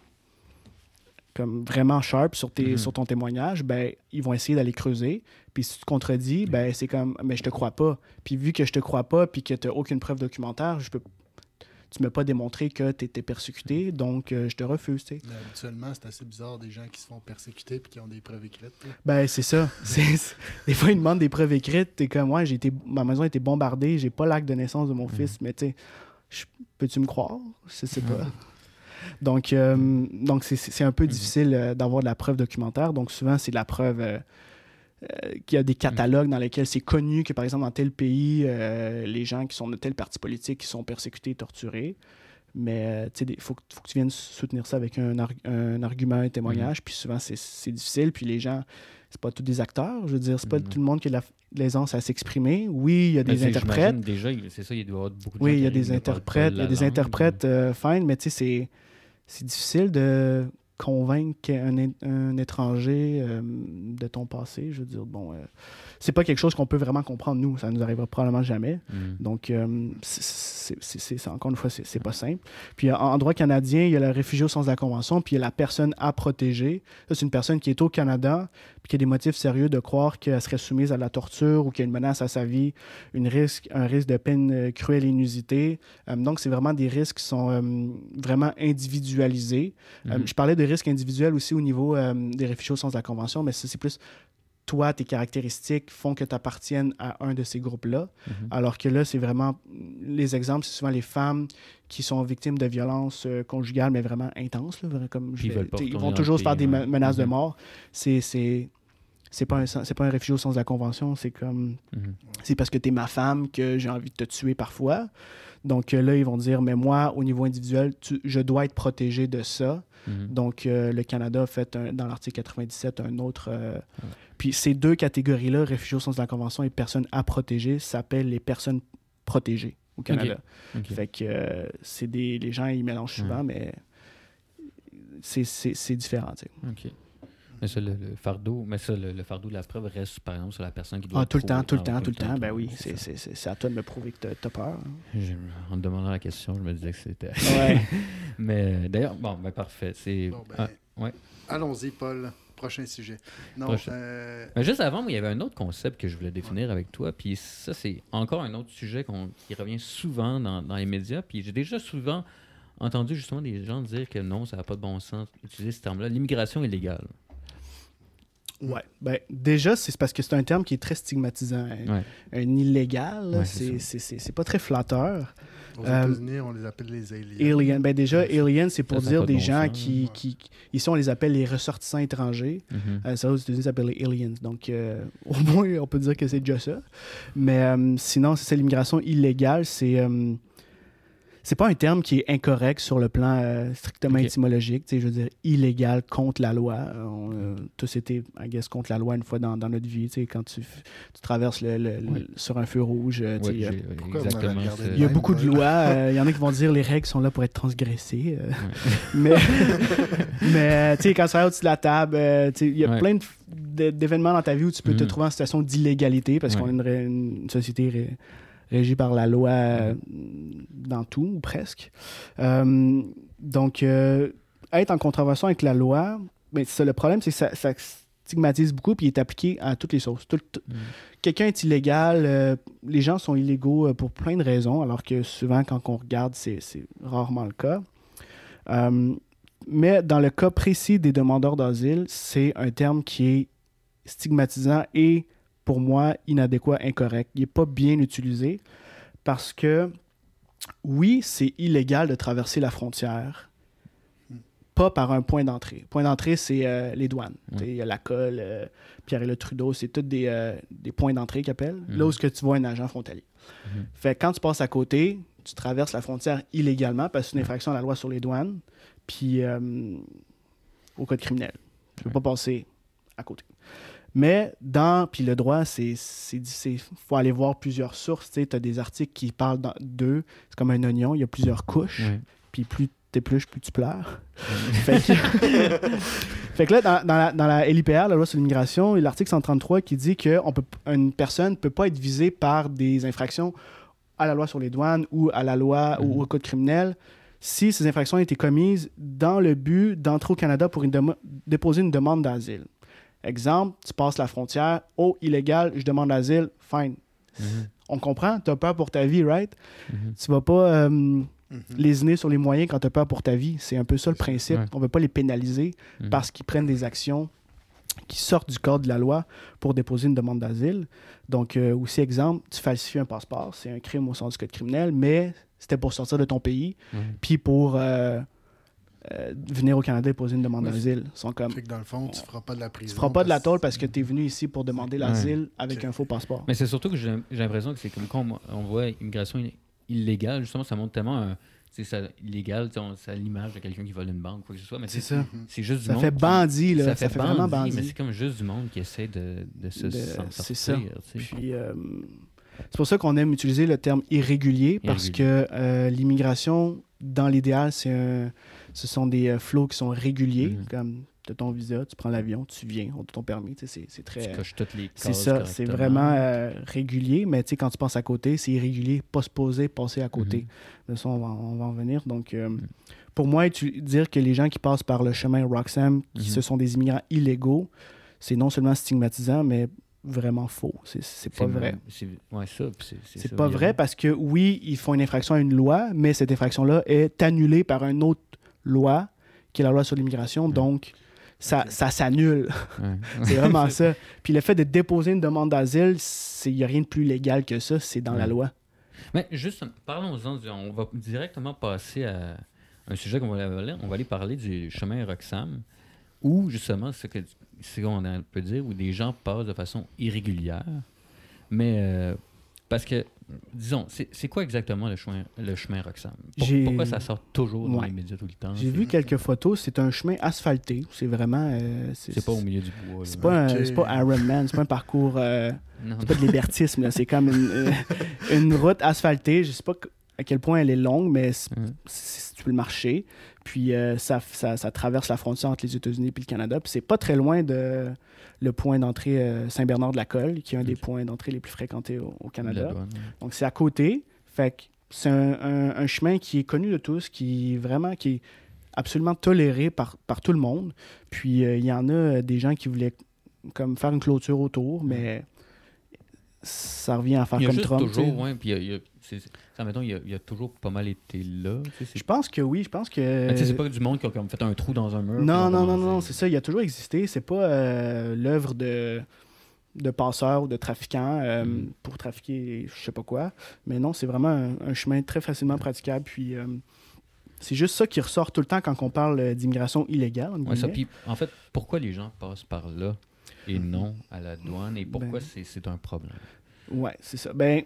comme vraiment sharp sur, tes, Mhm. sur ton témoignage, ben, ils vont essayer d'aller creuser. Puis si tu te contredis, ben, c'est comme, mais je te crois pas. Puis vu que je te crois pas, puis que tu n'as aucune preuve documentaire, je peux, tu ne m'as pas démontré que tu étais persécuté, donc euh, je te refuse. Tu sais. Mais habituellement, c'est assez bizarre des gens qui se font persécuter et qui ont des preuves écrites. là. Ben, c'est ça. C'est, c'est- Des fois, ils demandent des preuves écrites. T'es comme, ouais, j'ai été... ma maison a été bombardée, j'ai pas l'acte de naissance de mon fils, mais tu sais, je- peux-tu me croire? Je sais pas. Donc, euh, donc c'est, c'est un peu difficile euh, d'avoir de la preuve documentaire. Donc, souvent, c'est de la preuve euh, euh, qu'il y a des catalogues dans lesquels c'est connu que, par exemple, dans tel pays, euh, les gens qui sont de tel parti politique qui sont persécutés, torturés. Mais euh, tu sais, il faut, que- faut que tu viennes soutenir ça avec un, arg- un argument, un témoignage. Puis souvent, c'est, c'est difficile. Puis les gens, c'est pas tous des acteurs. Je veux dire, c'est pas Mhm. tout le monde qui a de la- de l'aisance à s'exprimer. Oui, il y a Mais des c'est- interprètes. j'imagine Déjà, il- c'est ça, il doit y avoir beaucoup de Oui, gens il y qui a des arrivent, qui parlent pas interprètes, il y a la des langue, interprètes euh, fine, mais tu sais, c'est, c'est difficile de convaincre un, é- un étranger euh, de ton passé. Je veux dire, bon, euh, c'est pas quelque chose qu'on peut vraiment comprendre, nous. Ça nous arrivera probablement jamais. Mhm. Donc, euh, c'est, c'est- c'est- c'est- c'est- encore une fois, c'est, c'est pas simple. Puis, en, en droit canadien, il y a le réfugié au sens de la Convention, puis il y a la personne à protéger. Ça, c'est une personne qui est au Canada, puis qui a des motifs sérieux de croire qu'elle serait soumise à la torture ou qu'il y a une menace à sa vie, une risque, un risque de peine euh, cruelle et inusitée. Euh, donc, c'est vraiment des risques qui sont euh, vraiment individualisés. Euh, Mhm. je parlais de risques individuels aussi au niveau euh, des réfugiés au sens de la Convention, mais ça, c'est plus toi, tes caractéristiques font que tu appartiennes à un de ces groupes-là. Mhm. Alors que là, c'est vraiment... Les exemples, c'est souvent les femmes qui sont victimes de violences euh, conjugales, mais vraiment intenses. Là, vraiment comme je Puis ils vais- veulent pas t'sais, ils retourner vont dans toujours le se faire des pays, me- ouais. menaces de Mhm. mort. C'est... c'est... C'est pas, un, sen- c'est pas un réfugié au sens de la Convention, c'est comme... Mhm. C'est parce que t'es ma femme que j'ai envie de te tuer parfois. Donc euh, là, ils vont dire, mais moi, au niveau individuel, tu- je dois être protégé de ça. Mhm. Donc, euh, le Canada a fait, un- dans l'article quatre-vingt-dix-sept, un autre... euh, Puis ces deux catégories-là, réfugiés au sens de la Convention et personnes à protéger, s'appellent les personnes protégées au Canada. Ok. Fait que euh, c'est des... Les gens, ils mélangent souvent, mais c'est, c'est, c'est différent, tu sais. OK. Mais ça, le, le fardeau, mais ça, le, le fardeau de la preuve reste, par exemple, sur la personne qui doit Ah, tout le prouver. temps, tout le Ah, temps, tout le temps. Ben tout- oui, c'est c'est, ça. c'est, c'est, c'est à toi de me prouver que t'as, t'as peur. hein. Je- en me demandant la question, je me disais que c'était... Ouais. Mais d'ailleurs, bon, ben parfait. C'est... Bon, ben, Ah, ouais. Allons-y, Paul. Prochain sujet. Non, Prochain. euh, Mais juste avant, moi, il y avait un autre concept que je voulais définir avec toi. Puis ça, c'est encore un autre sujet qu'on- qui revient souvent dans, dans les médias. Puis j'ai déjà souvent entendu justement des gens dire que non, ça n'a pas de bon sens d'utiliser ce terme-là. L'immigration illégale. Ouais. Ben, déjà, c'est parce que c'est un terme qui est très stigmatisant. Un, Ouais. un illégal, là, Ouais, c'est c'est, ça. c'est, c'est, c'est pas très flatteur. aux Euh, États-Unis, on les appelle les aliens. Alien. Ben déjà, alien, c'est pour Ça, ça a dire pas de des bon gens sens, qui, ouais. qui, qui- Ici, on les appelle les ressortissants étrangers. Mhm. Euh, ça, aux États-Unis, ça s'appelle les aliens. Donc, euh, au moins, on peut dire que c'est déjà ça. Mais euh, sinon, c'est ça, l'immigration illégale, c'est... euh, c'est pas un terme qui est incorrect sur le plan euh, strictement Ok. étymologique. Tu sais, je veux dire, illégal contre la loi. On a tous été, I guess, contre la loi une fois dans, dans notre vie. Tu sais, quand tu, f- tu traverses le, le- le- Ouais. sur un feu rouge, euh, tu sais, Ouais, il y a- j'ai- Pourquoi vous exactement. m'avez regardé c'est- de il y a même, beaucoup de Paul? lois. euh, Il y en a qui vont dire les règles sont là pour être transgressées. euh, mais, mais tu sais, quand ça va au-dessus de la table, euh, tu sais, il y a Ouais. plein de- de- d'événements dans ta vie où tu peux te Mhm. trouver en situation d'illégalité parce Ouais. qu'on est une, ré- une société ré- régie par la loi euh, dans tout, ou presque. Euh, donc, euh, être en contravention avec la loi, ben, c'est ça, le problème, c'est que ça, ça stigmatise beaucoup puis il est appliqué à toutes les sauces. Tout- tout- Mhm. Quelqu'un est illégal, euh, les gens sont illégaux euh, pour plein de raisons, alors que souvent, quand on regarde, c'est, c'est rarement le cas. Euh, mais dans le cas précis des demandeurs d'asile, c'est un terme qui est stigmatisant et, pour moi, inadéquat, incorrect. Il n'est pas bien utilisé parce que, oui, c'est illégal de traverser la frontière, pas par un point d'entrée. Point d'entrée, c'est euh, les douanes. Mm. Tu sais, il y a la colle, euh, Pierre et le Trudeau, c'est tous des, euh, des points d'entrée qu'ils appellent, Mm. là où est-ce que tu vois un agent frontalier. Mhm. Fait que quand tu passes à côté, tu traverses la frontière illégalement parce que c'est une infraction à la loi sur les douanes, puis euh, au code criminel. Tu peux Ouais. pas passer à côté. Mais dans... Puis le droit, c'est... Il faut aller voir plusieurs sources. Tu as des articles qui parlent d'eux. C'est comme un oignon. Il y a plusieurs couches. Ouais. Puis plus t'épluches, plus tu pleures. fait, que... fait que là, dans, dans, la, dans la L I P R, la loi sur l'immigration, il y a l'article cent trente-trois qui dit qu'une personne ne peut pas être visée par des infractions à la loi sur les douanes ou à la loi mm-hmm. ou au code criminel si ces infractions ont été commises dans le but d'entrer au Canada pour une dem- déposer une demande d'asile. Exemple, tu passes la frontière, oh, illégal, je demande l'asile, fine. Mm-hmm. On comprend, tu as peur pour ta vie, right? Mm-hmm. Tu vas pas... Euh, Mm-hmm. lésiner sur les moyens quand tu as peur pour ta vie. C'est un peu ça le principe. Ouais. On ne veut pas les pénaliser mm-hmm. parce qu'ils prennent des actions qui sortent du cadre de la loi pour déposer une demande d'asile. Donc, euh, aussi, exemple, tu falsifies un passeport. C'est un crime au sens du code criminel, mais c'était pour sortir de ton pays mm-hmm. puis pour euh, euh, venir au Canada et poser une demande ouais. d'asile. Ils sont comme... Fait que dans le fond, tu ne feras pas de la prison. Tu ne feras pas de la tôle parce que tu es venu ici pour demander l'asile ouais. avec okay. un faux passeport. Mais c'est surtout que j'ai, j'ai l'impression que c'est comme quand on, on voit immigration illégal, justement, ça montre tellement un, c'est ça, illégal, on, c'est l'image de quelqu'un qui vole une banque, quoi que ce soit, mais c'est, c'est ça. C'est juste du ça monde. Fait bandit, là. Ça, ça fait, fait bandit, vraiment bandit. Mais c'est comme juste du monde qui essaie de, de se de, s'en sortir. C'est ça. Puis, euh, c'est pour ça qu'on aime utiliser le terme irrégulier, parce irrégulier. que euh, l'immigration, dans l'idéal, c'est un, ce sont des euh, flots qui sont réguliers, mm-hmm. comme tu as ton visa, tu prends l'avion, tu viens, on a ton permis, c'est, c'est très... Tu coches toutes les cases. C'est ça, c'est vraiment euh, régulier, mais quand tu passes à côté, c'est irrégulier, pas supposé passer à côté. Mm-hmm. De ça, on va, on va en venir. Donc, euh, mm-hmm. pour moi, tu, dire que les gens qui passent par le chemin Roxham, qui mm-hmm. ce sont des immigrants illégaux, c'est non seulement stigmatisant, mais vraiment faux. C'est, c'est pas c'est vrai. C'est, ouais, ça, c'est, c'est, c'est ça, pas vrai parce que, oui, ils font une infraction à une loi, mais cette infraction-là est annulée par une autre loi, qui est la loi sur l'immigration, mm-hmm. donc... Ça, ça s'annule. Ouais. C'est vraiment ça. Puis le fait de déposer une demande d'asile, il n'y a rien de plus légal que ça. C'est dans ouais. la loi. Mais juste, parlons-en. On va directement passer à un sujet qu'on va aller. On va aller parler du chemin Roxham, où justement, c'est ce qu'on peut dire, où des gens passent de façon irrégulière. Mais euh, parce que, disons, c'est, c'est quoi exactement le chemin, le chemin Roxham? Pour, pourquoi ça sort toujours dans ouais. les médias tout le temps? J'ai c'est... vu quelques photos. C'est un chemin asphalté. C'est vraiment... Euh, c'est, c'est pas au milieu du bois. C'est pas, okay. un, c'est pas Ironman. C'est pas un parcours... Euh, non, c'est non. pas de libertisme. Là. C'est comme une, euh, une route asphaltée. Je sais pas à quel point elle est longue, mais c'est, mm. c'est, tu peux le marcher. Puis euh, ça, ça, ça traverse la frontière entre les États-Unis et le Canada. Puis c'est pas très loin de... le point d'entrée euh, Saint-Bernard-de-la-Colle, qui est un des points d'entrée les plus fréquentés au, au Canada. Douane, ouais. Donc, c'est à côté. Fait que c'est un, un, un chemin qui est connu de tous, qui est vraiment, qui est absolument toléré par, par tout le monde. Puis, il euh, y en a des gens qui voulaient comme faire une clôture autour, mais ça revient à faire comme Trump. Toujours, ouais, puis il y a, c'est, ça, mettons, il y, a, il y a toujours pas mal été là. Je pense que oui, je pense que... Mais c'est pas du monde qui a comme fait un trou dans un mur. Non, non, non, non, c'est ça, il a toujours existé. C'est pas euh, l'œuvre de, de passeurs ou de trafiquants euh, mm. pour trafiquer je sais pas quoi. Mais non, c'est vraiment un, un chemin très facilement praticable. Puis euh, c'est juste ça qui ressort tout le temps quand on parle d'immigration illégale. Ouais, ça, puis, en fait, pourquoi les gens passent par là et non à la douane et pourquoi ben, c'est, c'est un problème? Ouais, c'est ça. Ben...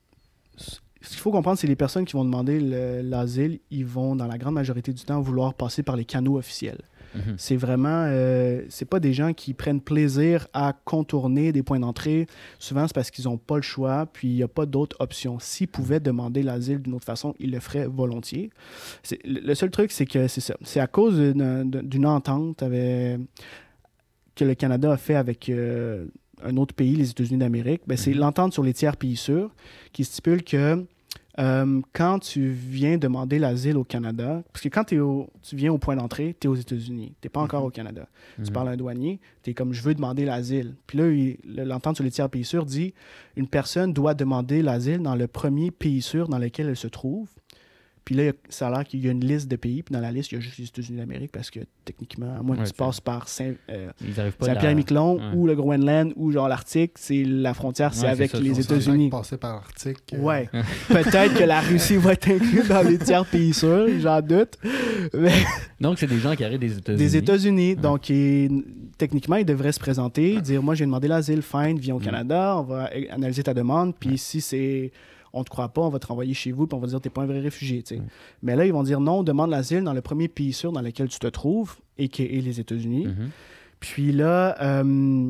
Ce qu'il faut comprendre, c'est que les personnes qui vont demander le, l'asile, ils vont, dans la grande majorité du temps, vouloir passer par les canaux officiels. Mm-hmm. C'est vraiment... Euh, c'est pas des gens qui prennent plaisir à contourner des points d'entrée. Souvent, c'est parce qu'ils n'ont pas le choix, puis il n'y a pas d'autre option. S'ils pouvaient demander l'asile d'une autre façon, ils le feraient volontiers. C'est, le seul truc, c'est que c'est ça. C'est à cause d'une, d'une entente avec, que le Canada a fait avec... Euh, un autre pays, les États-Unis d'Amérique, ben, c'est l'entente sur les tiers pays sûrs qui stipule que euh, quand tu viens demander l'asile au Canada, parce que quand au, tu viens au point d'entrée, tu es aux États-Unis, tu n'es pas encore mm-hmm. au Canada. Mm-hmm. Tu parles à un douanier, tu es comme « je veux demander l'asile ». Puis là, il, l'entente sur les tiers pays sûrs dit « une personne doit demander l'asile dans le premier pays sûr dans lequel elle se trouve ». Puis là, ça a l'air qu'il y a une liste de pays. Puis dans la liste, il y a juste les États-Unis d'Amérique parce que techniquement, à moins ouais, que tu passes par Saint, euh, Saint-Pierre-et-Miquelon ouais. ou le Groenland ou genre l'Arctique, c'est, la frontière, c'est ouais, avec c'est ça, les États-Unis. Passer par l'Arctique. Euh... Ouais. Peut-être que la Russie va être inclue dans les tiers pays sûrs, j'en doute. Mais... Donc, c'est des gens qui arrivent des États-Unis. Des États-Unis. Ouais. Donc, ils, techniquement, ils devraient se présenter, ouais. dire « Moi, j'ai demandé l'asile, fine, viens au Canada, on va analyser ta demande. Puis ouais. si c'est... on te croit pas, on va te renvoyer chez vous, puis on va dire t'es pas un vrai réfugié. Mm. Mais là, ils vont dire non, on demande l'asile dans le premier pays sûr dans lequel tu te trouves, et qui est les États-Unis. Mm-hmm. Puis là, euh,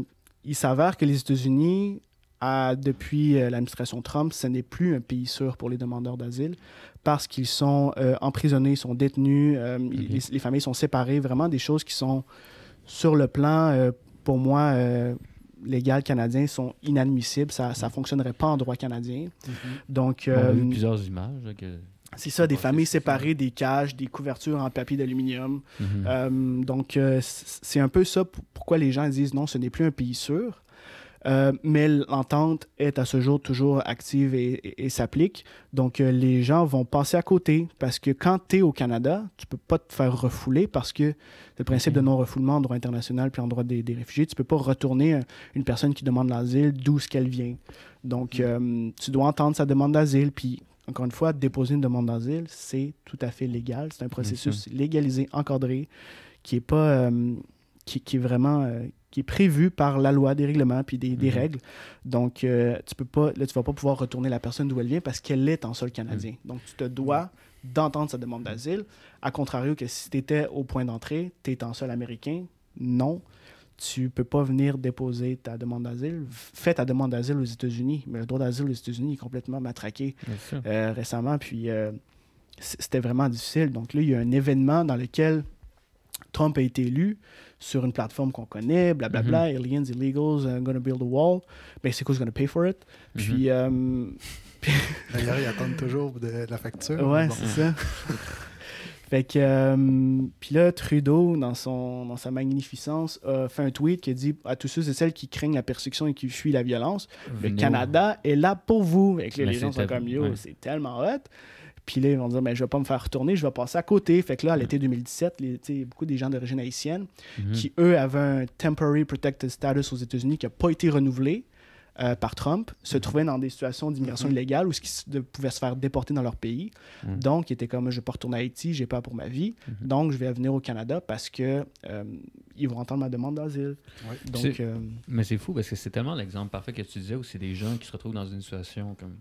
il s'avère que les États-Unis, à, depuis euh, l'administration Trump, ce n'est plus un pays sûr pour les demandeurs d'asile parce qu'ils sont euh, emprisonnés, sont détenus, euh, mm-hmm. les, les familles sont séparées, vraiment des choses qui sont sur le plan, euh, pour moi, euh, légal canadien, sont inadmissibles. Ça ne fonctionnerait pas en droit canadien. Mhm. Donc, On a euh, vu plusieurs images. là, que... c'est ça, des passé, familles c'est séparées, des cages, des couvertures en papier d'aluminium. Mhm. Euh, donc, euh, c- c'est un peu ça p- pourquoi les gens disent non, ce n'est plus un pays sûr. Euh, mais l'entente est à ce jour toujours active et, et- et s'applique. Donc, euh, les gens vont passer à côté parce que quand tu es au Canada, tu peux pas te faire refouler parce que c'est le principe Mhm. de non-refoulement en droit international puis en droit des, des réfugiés. Tu peux pas retourner euh, une personne qui demande l'asile d'où ce qu'elle vient. Donc, euh, tu dois entendre sa demande d'asile. Puis, encore une fois, déposer une demande d'asile, c'est tout à fait légal. C'est un processus légalisé, encadré, qui est pas... euh, qui, qui est vraiment... euh, qui est prévu par la loi, des règlements puis des, des Mhm. règles. Donc, euh, tu peux pas, là, tu vas pas pouvoir retourner la personne d'où elle vient parce qu'elle est en sol canadien. Donc, tu te dois d'entendre sa demande d'asile. À contrario que si tu étais au point d'entrée, tu es en sol américain, non, tu peux pas venir déposer ta demande d'asile. Fais ta demande d'asile aux États-Unis. Mais le droit d'asile aux États-Unis est complètement matraqué Bien sûr. euh, récemment. Puis, euh, c- c'était vraiment difficile. Donc là, il y a un événement dans lequel Trump a été élu sur une plateforme qu'on connaît, blablabla, Mhm. aliens, illegals, uh, gonna build a wall. Mexico's gonna pay for it. Puis, euh, D'ailleurs, ils attendent toujours de la facture. ouais, mais bon. c'est ça. Fait que, euh, puis là, Trudeau, dans, son, dans sa magnificence, a fait un tweet qui a dit à tous ceux et celles qui craignent la persécution et qui fuient la violence, le Venez Canada est là pour vous. Et que là, Mais les gens c'est sont tel- comme, yo, ouais. c'est tellement hot. Puis là, ils vont dire, mais je vais pas me faire retourner, je vais passer à côté. Fait que là, à l'été deux mille dix-sept, les, tu sais, beaucoup des gens d'origine haïtienne Mhm. qui, eux, avaient un Temporary Protected Status aux États-Unis qui n'a pas été renouvelé euh, par Trump, se trouvaient dans des situations d'immigration Mhm. illégale où ils pouvaient se faire déporter dans leur pays. Mhm. Donc, ils étaient comme, je ne vais pas retourner à Haïti, j'ai peur pour ma vie. Mhm. Donc, je vais venir au Canada parce que euh, ils vont entendre ma demande d'asile. Ouais. Donc, C'est- euh, Mais c'est fou parce que c'est tellement l'exemple parfait que tu disais où c'est des gens qui se retrouvent dans une situation comme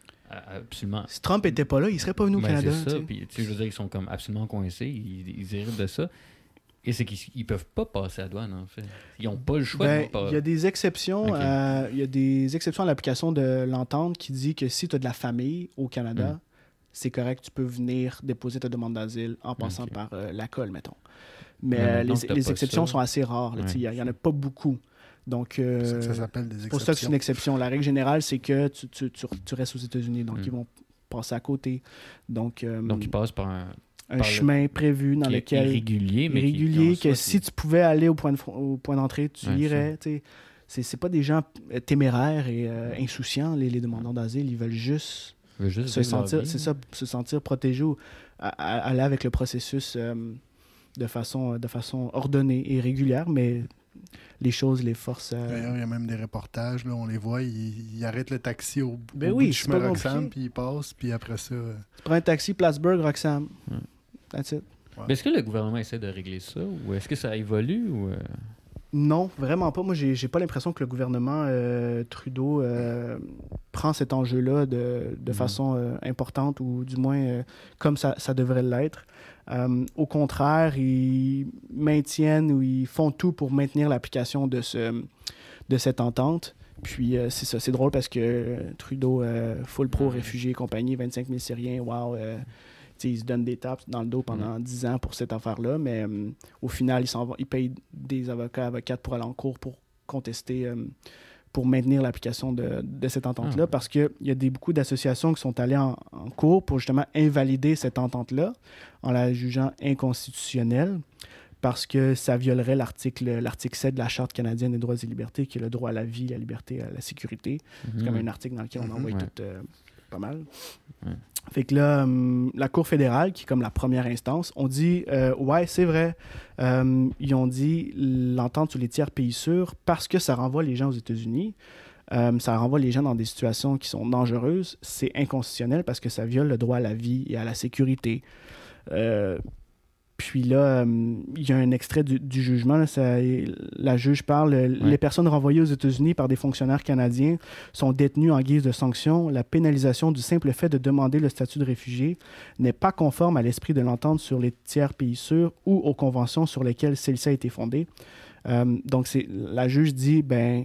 a- absolument. si Trump n'était pas là, il ne serait pas venu au Ben, Canada. c'est ça. tu sais. Puis, tu sais, je veux dire, ils sont comme absolument coincés. Ils, ils héritent de ça. Et c'est qu'ils ils peuvent pas passer à la douane, en fait. Ils n'ont pas le choix Ben, de pas. il y a des exceptions. Ok. euh, il y a des exceptions à l'application de l'entente qui dit que si tu as de la famille au Canada, Mm. c'est correct, tu peux venir déposer ta demande d'asile en passant Ok. par euh, la colle, mettons. Mais Mais euh, maintenant les, que t'as les pas exceptions ça- sont assez rares. là, tu sais, Il Ouais. n'y en a pas beaucoup. Donc, euh, Ça, ça s'appelle des c'est exceptions. pour ça que c'est une exception. La règle générale, c'est que tu, tu- tu- tu restes aux États-Unis. Donc, Mm. ils vont passer à côté. Donc, euh, Donc, ils passent par un. un par le- chemin prévu dans qui est lequel... irrégulier, mais qui- irrégulier, qui en que soi, si tu pouvais aller au point de fr- au point d'entrée, tu Ouais, irais. tu sais. C'est, c'est pas des gens euh, téméraires et euh, insouciants, les, les demandeurs d'asile. Ils veulent juste, veulent juste se, vivre leur sentir, vie. c'est ça, se sentir protégés ou à- à- aller avec le processus euh, de, façon, de façon ordonnée et régulière, mais les choses les forcent à... D'ailleurs, il y a même des reportages, là, on les voit, ils, ils arrêtent le taxi au, Ben au oui, bout du c'est chemin pas Roxham, compliqué. puis ils passent, puis après ça... euh, Tu prends un taxi, Plattsburgh, Roxham. Ouais. That's it. Mais est-ce que le gouvernement essaie de régler ça ou est-ce que ça évolue ou euh, Non, vraiment pas. Moi, j'ai, j'ai pas l'impression que le gouvernement euh, Trudeau euh, prend cet enjeu-là de, de Mhm. façon euh, importante ou du moins euh, comme ça, ça devrait l'être. Euh, au contraire, ils maintiennent ou ils font tout pour maintenir l'application de, ce, de cette entente. Puis euh, c'est ça, c'est drôle parce que euh, Trudeau, euh, full pro, Ouais. réfugiés et compagnie, vingt-cinq mille Syriens, wow, euh, tu sais, il se donne des tapes dans le dos pendant dix ans pour cette affaire-là, mais euh, au final, il, s'en va, il paye des avocats, avocates pour aller en cours pour contester, euh, pour maintenir l'application de, de cette entente-là, Ah. parce qu'il y a des, beaucoup d'associations qui sont allées en, en cours pour justement invalider cette entente-là en la jugeant inconstitutionnelle, parce que ça violerait l'article, l'article sept de la Charte canadienne des droits et libertés, qui est le droit à la vie, la liberté, à la sécurité. C'est comme un article dans lequel on Mhm. envoie Ouais. tout euh, pas mal. Ouais. Fait que là, hum, la Cour fédérale, qui est comme la première instance, on dit euh, ouais, c'est vrai. Euh, ils ont dit l'entente sur les tiers pays sûrs parce que ça renvoie les gens aux États-Unis. Euh, ça renvoie les gens dans des situations qui sont dangereuses. C'est inconstitutionnel parce que ça viole le droit à la vie et à la sécurité. Euh, Puis là, euh, il y a un extrait du, du jugement. Là, ça- la juge parle. euh, Les personnes renvoyées aux États-Unis par des fonctionnaires canadiens sont détenues en guise de sanction. La pénalisation du simple fait de demander le statut de réfugié n'est pas conforme à l'esprit de l'entente sur les tiers pays sûrs ou aux conventions sur lesquelles celle-ci a été fondée. Euh, donc, c'est, la juge dit, ben,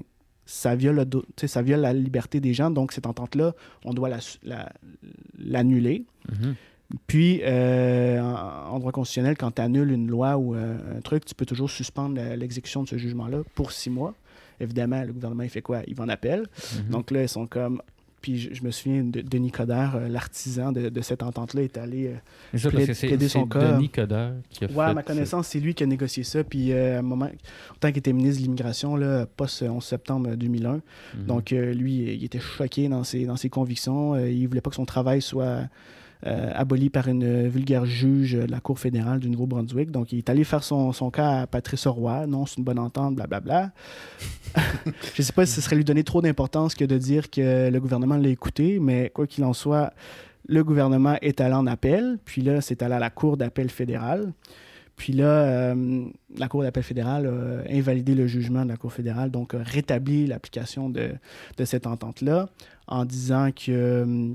ça viole, le do- tu sais, ça viole la liberté des gens. Donc, cette entente-là, on doit la, la, l'annuler. Mhm. Puis, euh, en, en droit constitutionnel, quand tu annules une loi ou euh, un truc, tu peux toujours suspendre la- l'exécution de ce jugement-là pour six mois. Évidemment, le gouvernement, il fait quoi? Il va en appel. Mhm. Donc là, ils sont comme... Puis je, je me souviens de Denis Coderre, euh, l'artisan de, de cette entente-là, est allé... euh, C'est ça, parce plaid- que c'est, plaider c'est son cas. Denis Coderre qui a Ouais, fait... à ma connaissance, c'est lui qui a négocié ça. Puis, euh, à un moment, autant qu'il était ministre de l'Immigration, là, post onze septembre deux mille un. Mhm. Donc, euh, lui, il était choqué dans ses, dans ses convictions. Euh, il voulait pas que son travail soit euh, aboli par une vulgaire juge de la Cour fédérale du Nouveau-Brunswick. Donc, il est allé faire son, son cas à Patrice Roy. Non, c'est une bonne entente, blablabla. Je sais pas si ce serait lui donner trop d'importance que de dire que le gouvernement l'a écouté, mais quoi qu'il en soit, le gouvernement est allé en appel. Puis là, c'est allé à la Cour d'appel fédérale. Puis là, euh, la Cour d'appel fédérale a invalidé le jugement de la Cour fédérale, donc a rétabli l'application de, de cette entente-là en disant que euh,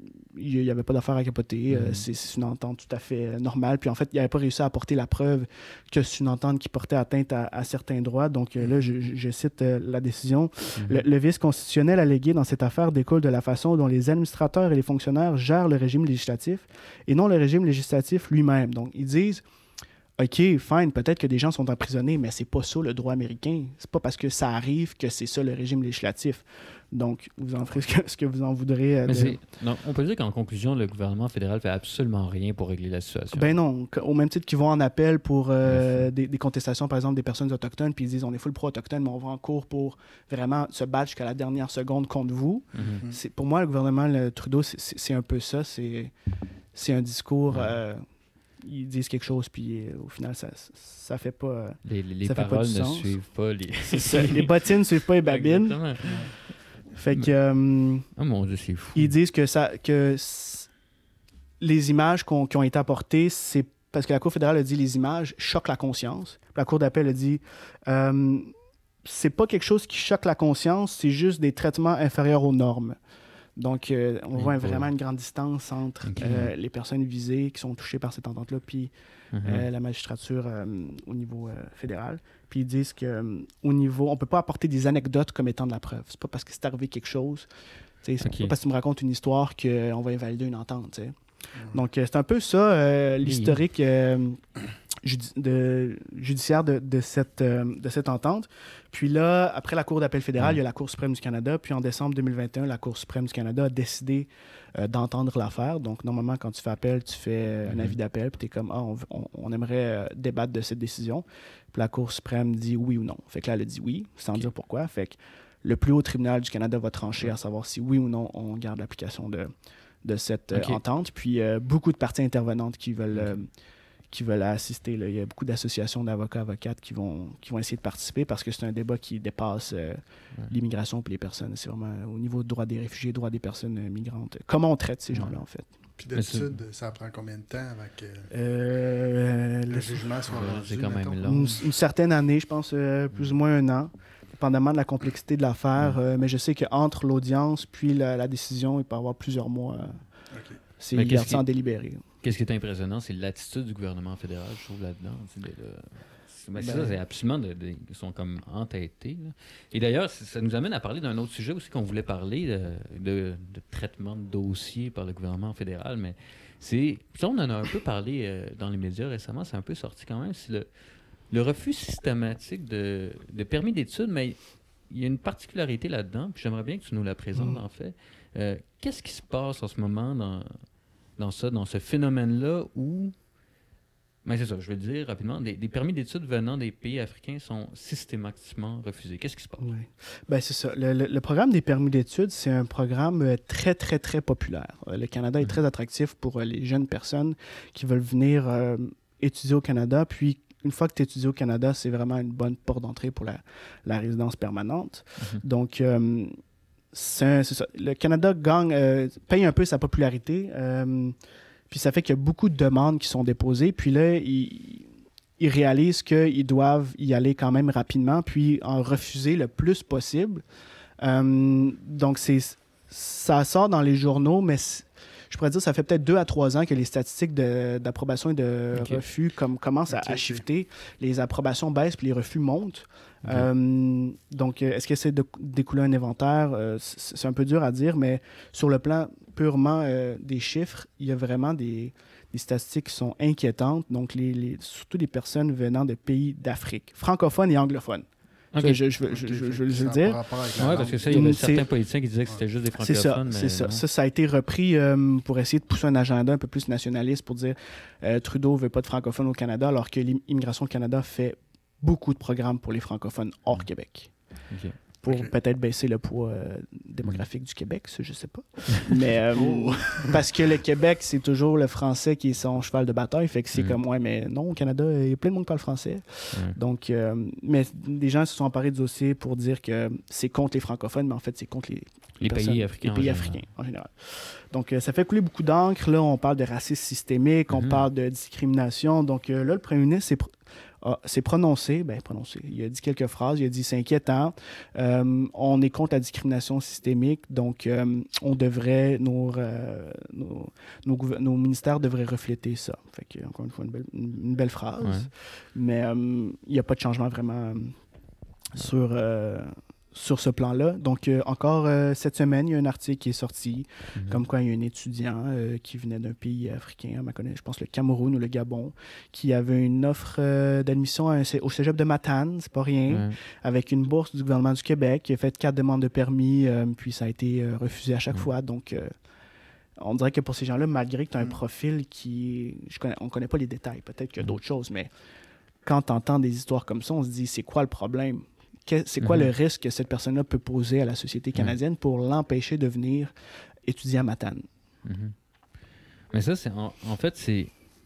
il n'y avait pas d'affaire à capoter. Euh, Mhm. c'est, c'est une entente tout à fait euh, normale. Puis en fait, il n'avait pas réussi à apporter la preuve que c'est une entente qui portait atteinte à, à certains droits. Donc euh, là, je, je- je cite euh, la décision. Mhm. Le, le vice constitutionnel allégué dans cette affaire découle de la façon dont les administrateurs et les fonctionnaires gèrent le régime législatif et non le régime législatif lui-même. Donc, ils disent, OK, fine, peut-être que des gens sont emprisonnés, mais c'est pas ça le droit américain. C'est pas parce que ça arrive que c'est ça le régime législatif. Donc, vous en ferez ce que, ce que vous en voudrez. euh, Mais de- c'est... Non, on peut dire qu'en conclusion, le gouvernement fédéral fait absolument rien pour régler la situation. Ben non, qu- au même titre qu'ils vont en appel pour euh, des, des contestations, par exemple, des personnes autochtones, puis ils disent on est full pro-autochtone, mais on va en cours pour vraiment se battre jusqu'à la dernière seconde contre vous. Mhm. C'est, pour moi, le gouvernement le Trudeau, c'est, c'est- c'est un peu ça. C'est, c'est un discours. Ouais. euh, ils disent quelque chose, puis euh, au final, ça ça fait pas. euh, Les, les, les Ça fait pas paroles du ne sens. suivent pas les... c'est ça. Les bottines ne suivent pas les babines. Exactement. Fait que. euh, Oh mon Dieu, c'est fou. Ils disent que, ça, que s- les images qu'on- qui ont été apportées, c'est parce que la Cour fédérale a dit les images choquent la conscience. Puis la Cour d'appel a dit euh, c'est pas quelque chose qui choque la conscience, c'est juste des traitements inférieurs aux normes. Donc, euh, on Oui, voit pour- vraiment une grande distance entre Ok. euh, les personnes visées qui sont touchées par cette entente-là, puis Mhm. euh, la magistrature euh, au niveau euh, fédéral. Puis ils disent que euh, au niveau, on peut pas apporter des anecdotes comme étant de la preuve. C'est pas parce que c'est arrivé quelque chose, tu sais, c'est Ok. pas parce que tu me racontes une histoire qu'on va invalider une entente. Tu sais. Donc euh, c'est un peu ça euh, l'historique euh, judi- de- judiciaire de, de cette, euh, de cette entente. Puis là, après la Cour d'appel fédérale, Ouais. il y a la Cour suprême du Canada. Puis en décembre deux mille vingt et un, la Cour suprême du Canada a décidé euh, d'entendre l'affaire. Donc normalement, quand tu fais appel, tu fais euh, un Mhm. avis d'appel. Puis tu es comme, ah, on, v- on- on aimerait euh, débattre de cette décision. Puis la Cour suprême dit oui ou non. Fait que là, elle a dit oui, sans Ok. dire pourquoi. Fait que le plus haut tribunal du Canada va trancher à savoir si oui ou non on garde l'application de, de cette euh, Ok. entente. Puis euh, beaucoup de parties intervenantes qui veulent, euh, qui veulent assister. Là. Il y a beaucoup d'associations d'avocats, avocates qui vont, qui vont essayer de participer parce que c'est un débat qui dépasse euh, Ouais. l'immigration et les personnes. C'est vraiment euh, au niveau du droit des réfugiés, droit des personnes euh, migrantes. Comment on traite ces gens-là, en fait? Puis d'habitude, ça prend combien de temps avant que Euh, le le- jugement soit Ouais, rendu? c'est quand même mettons? long. une, une certaine année, je pense, euh, plus ou moins un an, dépendamment de la complexité de l'affaire. Mm. euh, mais je sais qu'entre l'audience puis la, la décision, il peut y avoir plusieurs mois. euh, OK. c'est Mais il qu'est-ce garde ça en qui- délibéré. Qu'est-ce qui est impressionnant, c'est l'attitude du gouvernement fédéral, je trouve, là-dedans. C'est, de- de- c'est- ben, c'est Ben- ça, c'est absolument... De, de- ils sont comme entêtés. Là. Et d'ailleurs, c- ça nous amène à parler d'un autre sujet aussi qu'on voulait parler, de, de- de traitement de dossiers par le gouvernement fédéral, mais c'est... puis ça, on en a un peu parlé euh, dans les médias récemment, c'est un peu sorti quand même, c'est le, le refus systématique de, de permis d'études, mais il y a une particularité là-dedans, puis j'aimerais bien que tu nous la présentes, Mm. en fait. Euh, qu'est-ce qui se passe en ce moment dans... dans ça, dans ce phénomène-là où, ben c'est ça, je vais le dire rapidement, des, des permis d'études venant des pays africains sont systématiquement refusés. Qu'est-ce qui se passe? Oui. Ben, c'est ça. Le, le- le programme des permis d'études, c'est un programme euh, très, très, très populaire. Euh, Le Canada est Mhm. très attractif pour euh, les jeunes personnes qui veulent venir euh, étudier au Canada. Puis, une fois que tu étudies au Canada, c'est vraiment une bonne porte d'entrée pour la, la résidence permanente. Mhm. Donc, euh, c'est un- c'est ça. Le Canada gagne, euh, paye un peu sa popularité. euh, puis ça fait qu'il y a beaucoup de demandes qui sont déposées. Puis là, ils, ils réalisent qu'ils doivent y aller quand même rapidement, puis en refuser le plus possible. Euh, donc, c'est, ça sort dans les journaux, mais c'est- je pourrais dire, ça fait peut-être deux à trois ans que les statistiques de, d'approbation et de Okay. refus comme, commencent à, Okay, à okay. shifter. Les approbations baissent puis les refus montent. Okay. Euh, donc, euh, est-ce que c'est de, d'écouler un inventaire? Euh, c'est, c'est un peu dur à dire, mais sur le plan purement euh, des chiffres, il y a vraiment des, des statistiques qui sont inquiétantes. Donc, les, les, surtout des personnes venant de pays d'Afrique, francophones et anglophones. Okay. Je, je, je, je, je, je, je veux Ça dire. par rapport avec la Oui, langue. parce que ça, il y avait C'est- certains politiciens qui disaient que c'était juste des C'est francophones. ça, mais c'est ça. non. Ça, ça a été repris euh, pour essayer de pousser un agenda un peu plus nationaliste pour dire euh, Trudeau veut pas de francophones au Canada, alors que l'Immigration Canada fait beaucoup de programmes pour les francophones hors Québec. Ok. Pour Ok. peut-être baisser le poids euh, démographique du Québec, ça, je sais pas. Mais euh, Oh. parce que le Québec, c'est toujours le français qui est son cheval de bataille, fait que c'est Mm. comme, ouais, mais non, au Canada, il y a plein de monde qui parle français. Ouais. Donc, euh, mais des gens se sont emparés du dossier pour dire que c'est contre les francophones, mais en fait, c'est contre les, Les personnes- pays africains. les en pays général. africains en général. Donc, euh, ça fait couler beaucoup d'encre. Là, on parle de racisme systémique, on Mhm. parle de discrimination. Donc, euh, là, le premier ministre s'est, pro- a- s'est prononcé, ben prononcé, il a dit quelques phrases, il a dit « c'est inquiétant, Euh, on est contre la discrimination systémique, donc euh, on devrait, nos, euh, nos, nos, gouver- nos ministères devraient refléter ça. » Fait que, encore une fois, une belle, une belle phrase. Ouais. Mais euh, il n'y a pas de changement vraiment euh, sur, euh, sur ce plan-là. Donc, euh, encore euh, cette semaine, il y a un article qui est sorti, Mhm. comme quoi il y a un étudiant euh, qui venait d'un pays africain, à ma connaissance, je pense le Cameroun ou le Gabon, qui avait une offre euh, d'admission à un cé- au cégep de Matane, c'est pas rien, Ouais. avec une bourse du gouvernement du Québec, qui a fait quatre demandes de permis, euh, puis ça a été euh, refusé à chaque Mm. fois. Donc, euh, on dirait que pour ces gens-là, malgré que tu as un Mm. profil qui... Je connais, on ne connaît pas les détails, peut-être qu'il y a Mm. d'autres choses, mais quand tu entends des histoires comme ça, on se dit, c'est quoi le problème? Que- c'est quoi Mhm. le risque que cette personne-là peut poser à la société canadienne pour l'empêcher de venir étudier à Matane? Mhm. Mais ça, c'est en, en fait, c'est.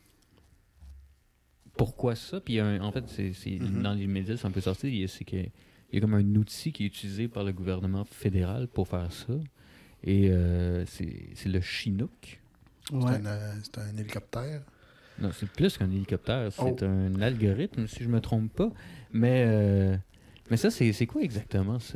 Pourquoi ça? Puis il y a un- en fait, c'est, c'est- Mhm. dans les médias, c'est un peu sorti. il y a- C'est qu'il y a comme un outil qui est utilisé par le gouvernement fédéral pour faire ça. Et euh, c'est, c'est le Chinook. C'est Ouais. un, euh, c'est un hélicoptère. Non, c'est plus qu'un hélicoptère. C'est Oh. un algorithme, si je me trompe pas. Mais, euh, mais ça, c'est, c'est quoi exactement ça?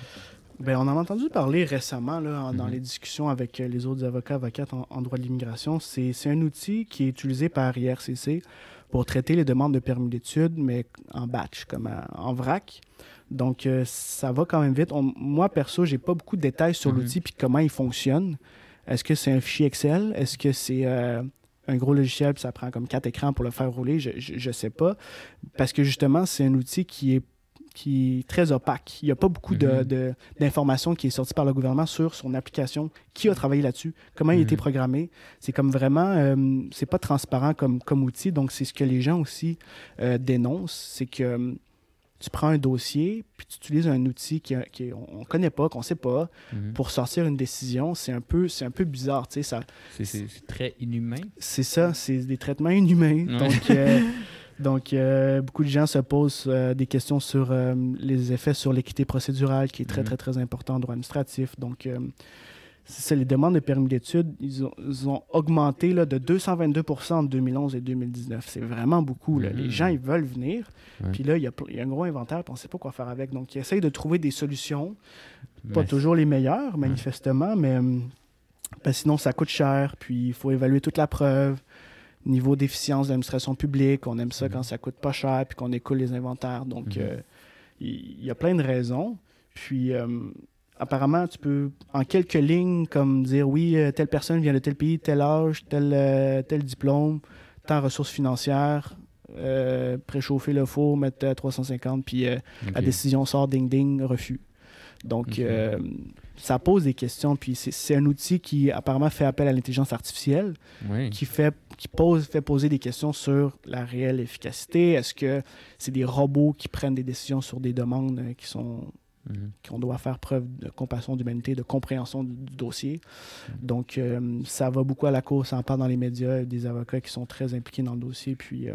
Ben, on en a entendu parler récemment là, en- dans Mhm. les discussions avec euh, les autres avocats, avocates en, en droit de l'immigration. C'est, c'est un outil qui est utilisé par I R C C pour traiter les demandes de permis d'études, mais en batch, comme à- en vrac. Donc, euh, ça va quand même vite. On- moi, perso, j'ai pas beaucoup de détails sur Mhm. l'outil puis comment il fonctionne. Est-ce que c'est un fichier Excel? Est-ce que c'est euh, un gros logiciel puis ça prend comme quatre écrans pour le faire rouler? Je, je, je sais pas. Parce que justement, c'est un outil qui est qui est très opaque. Il n'y a pas beaucoup de- Mhm. de- d'informations qui est sorties par le gouvernement sur son application, qui a travaillé là-dessus, comment il a été Mhm. programmé. C'est comme vraiment, euh, c'est pas transparent comme, comme outil. Donc, c'est ce que les gens aussi euh, dénoncent, c'est que euh, tu prends un dossier, puis tu utilises un outil qu'on qui, on ne connaît pas, qu'on ne sait pas, Mhm. pour sortir une décision. C'est un peu, c'est un peu bizarre, tu sais, ça, C'est, c'est- c'est très inhumain. c'est ça, c'est des traitements inhumains. Ouais. Donc, euh, donc euh, beaucoup de gens se posent euh, des questions sur euh, les effets sur l'équité procédurale, qui est très, Mhm. très, très important en droit administratif. Donc, euh, c'est ça, les demandes de permis d'études, ils ont, ils ont augmenté là, de deux cent vingt-deux pour cent entre deux mille onze et deux mille dix-neuf. C'est vraiment beaucoup. Là. Mhm. Les gens, ils veulent venir. Ouais. Puis là, il y, a, pl- il y a un gros inventaire, puis on ne sait pas quoi faire avec. Donc, ils essayent de trouver des solutions. Pas Mais toujours les meilleures, manifestement, mais euh, parce que sinon, ça coûte cher, puis il faut évaluer toute la preuve. Niveau d'efficience de l'administration publique, on aime ça Mhm. quand ça coûte pas cher, puis qu'on écoule les inventaires. Donc, Mhm. euh, il il y, a plein de raisons. Puis, euh, apparemment, tu peux, en quelques lignes, comme dire, oui, euh, telle personne vient de tel pays, tel âge, tel, euh, tel diplôme, tant ressources financières, euh, préchauffer le four, mettre euh, trois cent cinquante, puis euh, Ok. la décision sort, ding ding, refus. Donc, Ok. euh, ça pose des questions. Puis, c'est, c'est un outil qui apparemment fait appel à l'intelligence artificielle, Oui. qui fait, qui pose, fait poser des questions sur la réelle efficacité. Est-ce que c'est des robots qui prennent des décisions sur des demandes euh, qui sont Mhm. qu'on doit faire preuve de compassion, d'humanité, de compréhension du, du dossier. Donc, euh, ça va beaucoup à la course. Ça en parle dans les médias, des avocats qui sont très impliqués dans le dossier. Puis, euh,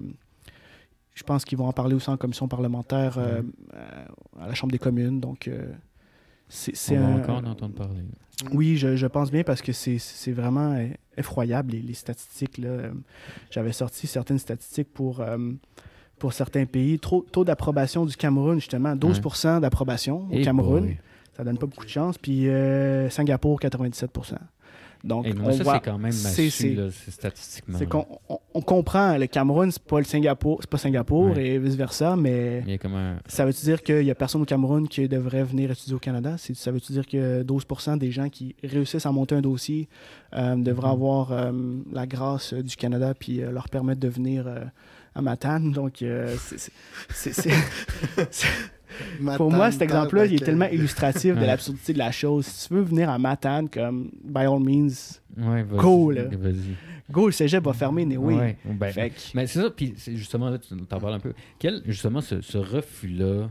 je pense qu'ils vont en parler aussi en commission parlementaire euh, Mhm. à la Chambre des communes. Donc, euh, c'est, c'est On va un... encore en entendre parler. Oui, je, je pense bien parce que c'est, c'est vraiment euh, effroyable, les, les statistiques. Là. Euh, J'avais sorti certaines statistiques pour, euh, pour certains pays. Trop, taux d'approbation du Cameroun, justement, douze pour cent d'approbation au Eh Cameroun. boy. Ça donne pas beaucoup de chance. Puis euh, Singapour, quatre-vingt-dix-sept pour cent. Donc, Et non, on ça, voit, c'est quand même c'est, massu, c'est, là, c'est statistiquement. c'est là. qu'on on, on comprend, le Cameroun, c'est pas le Singapour, c'est pas Singapour Ouais. et vice-versa, mais Il y a comme un... ça veut-tu dire qu'il y a personne au Cameroun qui devrait venir étudier au Canada? C'est, ça veut-tu dire que douze pour cent des gens qui réussissent à monter un dossier euh, devraient Mhm. avoir euh, la grâce euh, du Canada puis euh, leur permettre de venir euh, à Matane? Donc, euh, c'est... c'est, c'est, c'est, c'est Pour moi, cet exemple-là, il est tellement illustratif de Ouais. l'absurdité de la chose. Si tu veux venir à Matane, comme, by all means, Ouais, vas-y. Go, là. Vas-y. go, le cégep va fermer, mais oui. Ouais, ben, Fait que, mais c'est ça, puis c'est justement, là, tu t'en parles un peu. Quel, justement, ce, ce refus-là,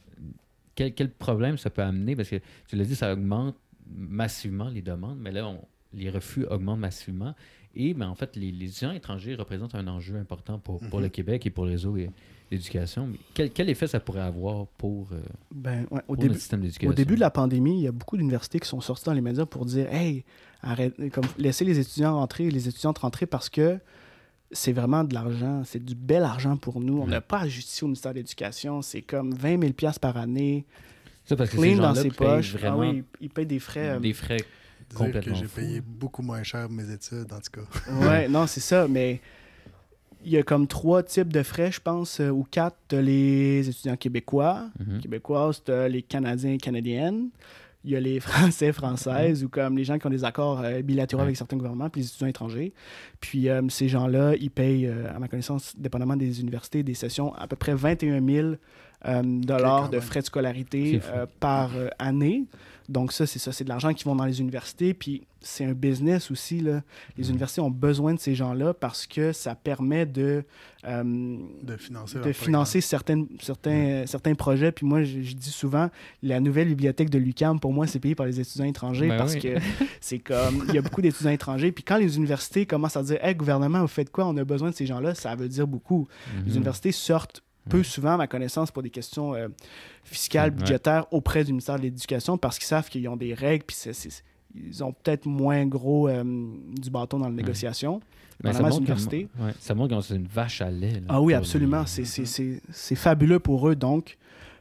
quel, quel problème ça peut amener? Parce que tu l'as dit, ça augmente massivement les demandes, mais là, on- les refus augmentent massivement. Et ben, en fait, les, les étudiants étrangers représentent un enjeu important pour, pour Mhm. le Québec et pour le réseau et l'éducation. Mais quel, quel effet ça pourrait avoir pour, euh, ben, ouais, au pour début, notre système d'éducation? Au début de la pandémie, il y a beaucoup d'universités qui sont sorties dans les médias pour dire Hey, arrête, comme, laissez les étudiants rentrer, les étudiantes rentrer parce que c'est vraiment de l'argent, c'est du bel argent pour nous. On Ouais. n'a pas à justifier au ministère de l'Éducation. C'est comme vingt mille dollars par année, Ça, parce que ces clean dans gens-là ses payent poches. vraiment Ah oui, ils payent des frais. euh, des frais Dire que complètement j'ai fous. payé beaucoup moins cher mes études, en tout cas. Ouais, non, c'est ça, mais il y a comme trois types de frais, je pense, euh, ou quatre. T'as les étudiants québécois, Mhm. québécoises, t'as les Canadiens et Canadiennes. Il y a les Français, Françaises, ou comme les gens qui ont des accords euh, bilatéraux Ouais. avec certains gouvernements, puis les étudiants étrangers. Puis euh, ces gens-là, ils payent, euh, à ma connaissance, dépendamment des universités, des sessions, à peu près vingt et un mille euh, dollars quand de même. frais de scolarité C'est fou. euh, par euh, année. Donc ça, c'est ça, c'est de l'argent qui vont dans les universités, puis c'est un business aussi, là. Les Mhm. universités ont besoin de ces gens-là parce que ça permet de, euh, De financer de leur financer certaines, certains, euh, certains projets. Puis moi, je, je dis souvent, la nouvelle bibliothèque de l'U Q A M, pour moi, c'est payé par les étudiants étrangers Ben parce oui. que c'est comme, il y a beaucoup d'étudiants étrangers. Puis quand les universités commencent à dire, hey, gouvernement, vous faites quoi? On a besoin de ces gens-là, ça veut dire beaucoup. Les Mhm. universités sortent peu Ouais. souvent, à ma connaissance, pour des questions euh, fiscales, Ouais. budgétaires auprès du ministère de l'Éducation parce qu'ils savent qu'ils ont des règles, puis c'est, c'est- ils ont peut-être moins gros euh, du bâton dans la négociation. Mais ça dépendamment des montre, universités. comment- ouais, ça montre que c'est une vache à lait. là, Ah oui, pour absolument. les- C'est, c'est, c'est, c'est fabuleux pour eux. Donc,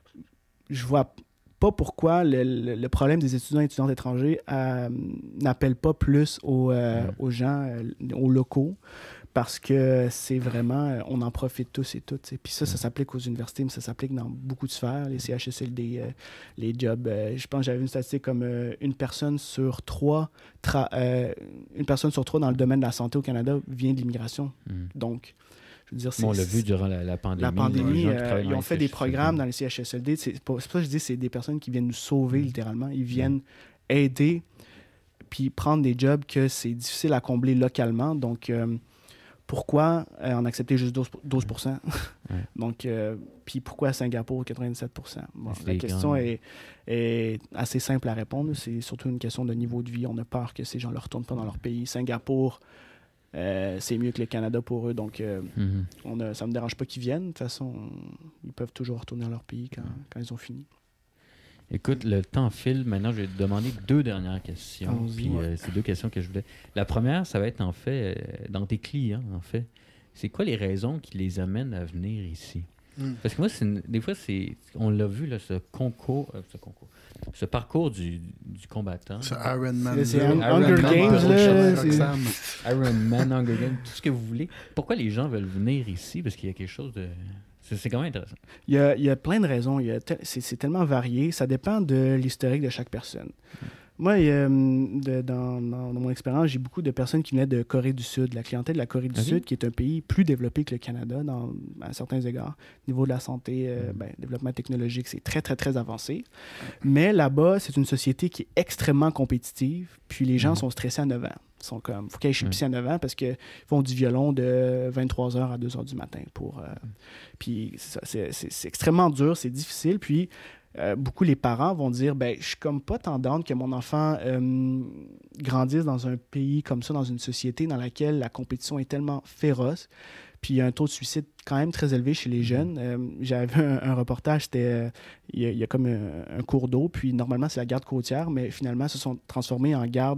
je vois pas pourquoi le, le- le problème des étudiants et étudiantes étrangers euh, n'appelle pas plus aux, euh, Mm. aux gens, euh, aux locaux, parce que c'est vraiment, euh, on en profite tous et toutes. t'sais. Puis ça, ça Mm. s'applique aux universités, mais ça s'applique dans beaucoup de sphères, les C H S L D, euh, les jobs. Euh, je pense que j'avais une statistique comme euh, une personne sur trois, tra- euh, une personne sur trois dans le domaine de la santé au Canada vient de l'immigration. Mhm. Donc, je veux dire, c'est... Bon, on l'a vu durant la, la pandémie. La les pandémie, gens qui euh, travaillent ils dans ont les fait des C H S L D. programmes dans les C H S L D. C'est pour c'est pour ça que je dis que c'est des personnes qui viennent nous sauver Mm. littéralement. Ils viennent aider puis prendre des jobs que c'est difficile à combler localement. Donc, euh, pourquoi euh, en accepter juste douze, douze pour cent? Ouais. Donc, euh, puis pourquoi à Singapour quatre-vingt-dix-sept pour cent? Bon, C'est la des question grands- est, est assez simple à répondre. C'est surtout une question de niveau de vie. On a peur que ces gens ne retournent pas dans leur pays. Singapour, euh, c'est mieux que le Canada pour eux. Donc, euh, Mhm. on a, ça ne me dérange pas qu'ils viennent. De toute façon, ils peuvent toujours retourner dans leur pays quand, quand ils ont fini. Écoute, le temps file. Maintenant, je vais te demander deux dernières questions. Allons-y. Puis, euh, c'est deux questions que je voulais. La première, ça va être en fait euh, dans tes clients, en fait. C'est quoi les raisons qui les amènent à venir ici? Mm. Parce que moi, c'est une- des fois, c'est, on l'a vu, là, ce concours, euh, ce concours, ce parcours du, du combattant. Ce Iron Man. C'est- c'est là, un- Hunger Iron Man Games, pour là, Chemin c'est- Roxham. Iron Man, Hunger Games, tout ce que vous voulez. Pourquoi les gens veulent venir ici? Parce qu'il y a quelque chose de... C'est, c'est quand même intéressant. Il y a, il y a plein de raisons. Il y a tel- c'est, c'est tellement varié. Ça dépend de l'historique de chaque personne. Moi, il y a, hum, de- dans, dans- dans mon expérience, j'ai beaucoup de personnes qui venaient de Corée du Sud, la clientèle de la Corée du Ok. Sud, qui est un pays plus développé que le Canada dans, à certains égards. Au niveau de la santé, euh, Mm. ben, développement technologique, c'est très, très, très avancé. Mais là-bas, c'est une société qui est extrêmement compétitive, puis les gens Mm. sont stressés à neuf ans. Ils sont comme, faut qu'ils aillent chez le Mm. psy à neuf ans parce qu'ils font du violon de vingt-trois heures à deux heures du matin. Pour, euh, puis c'est ça, c'est, c'est- c'est extrêmement dur, c'est difficile. Puis euh, beaucoup les parents vont dire, ben, je suis comme pas tendance que mon enfant euh, grandisse dans un pays comme ça, dans une société dans laquelle la compétition est tellement féroce. Puis il y a un taux de suicide quand même très élevé chez les jeunes. Euh, j'avais vu un, un reportage, c'était euh, il y, a- il y a comme un, un cours d'eau, puis normalement c'est la garde côtière, mais finalement ils se sont transformés en garde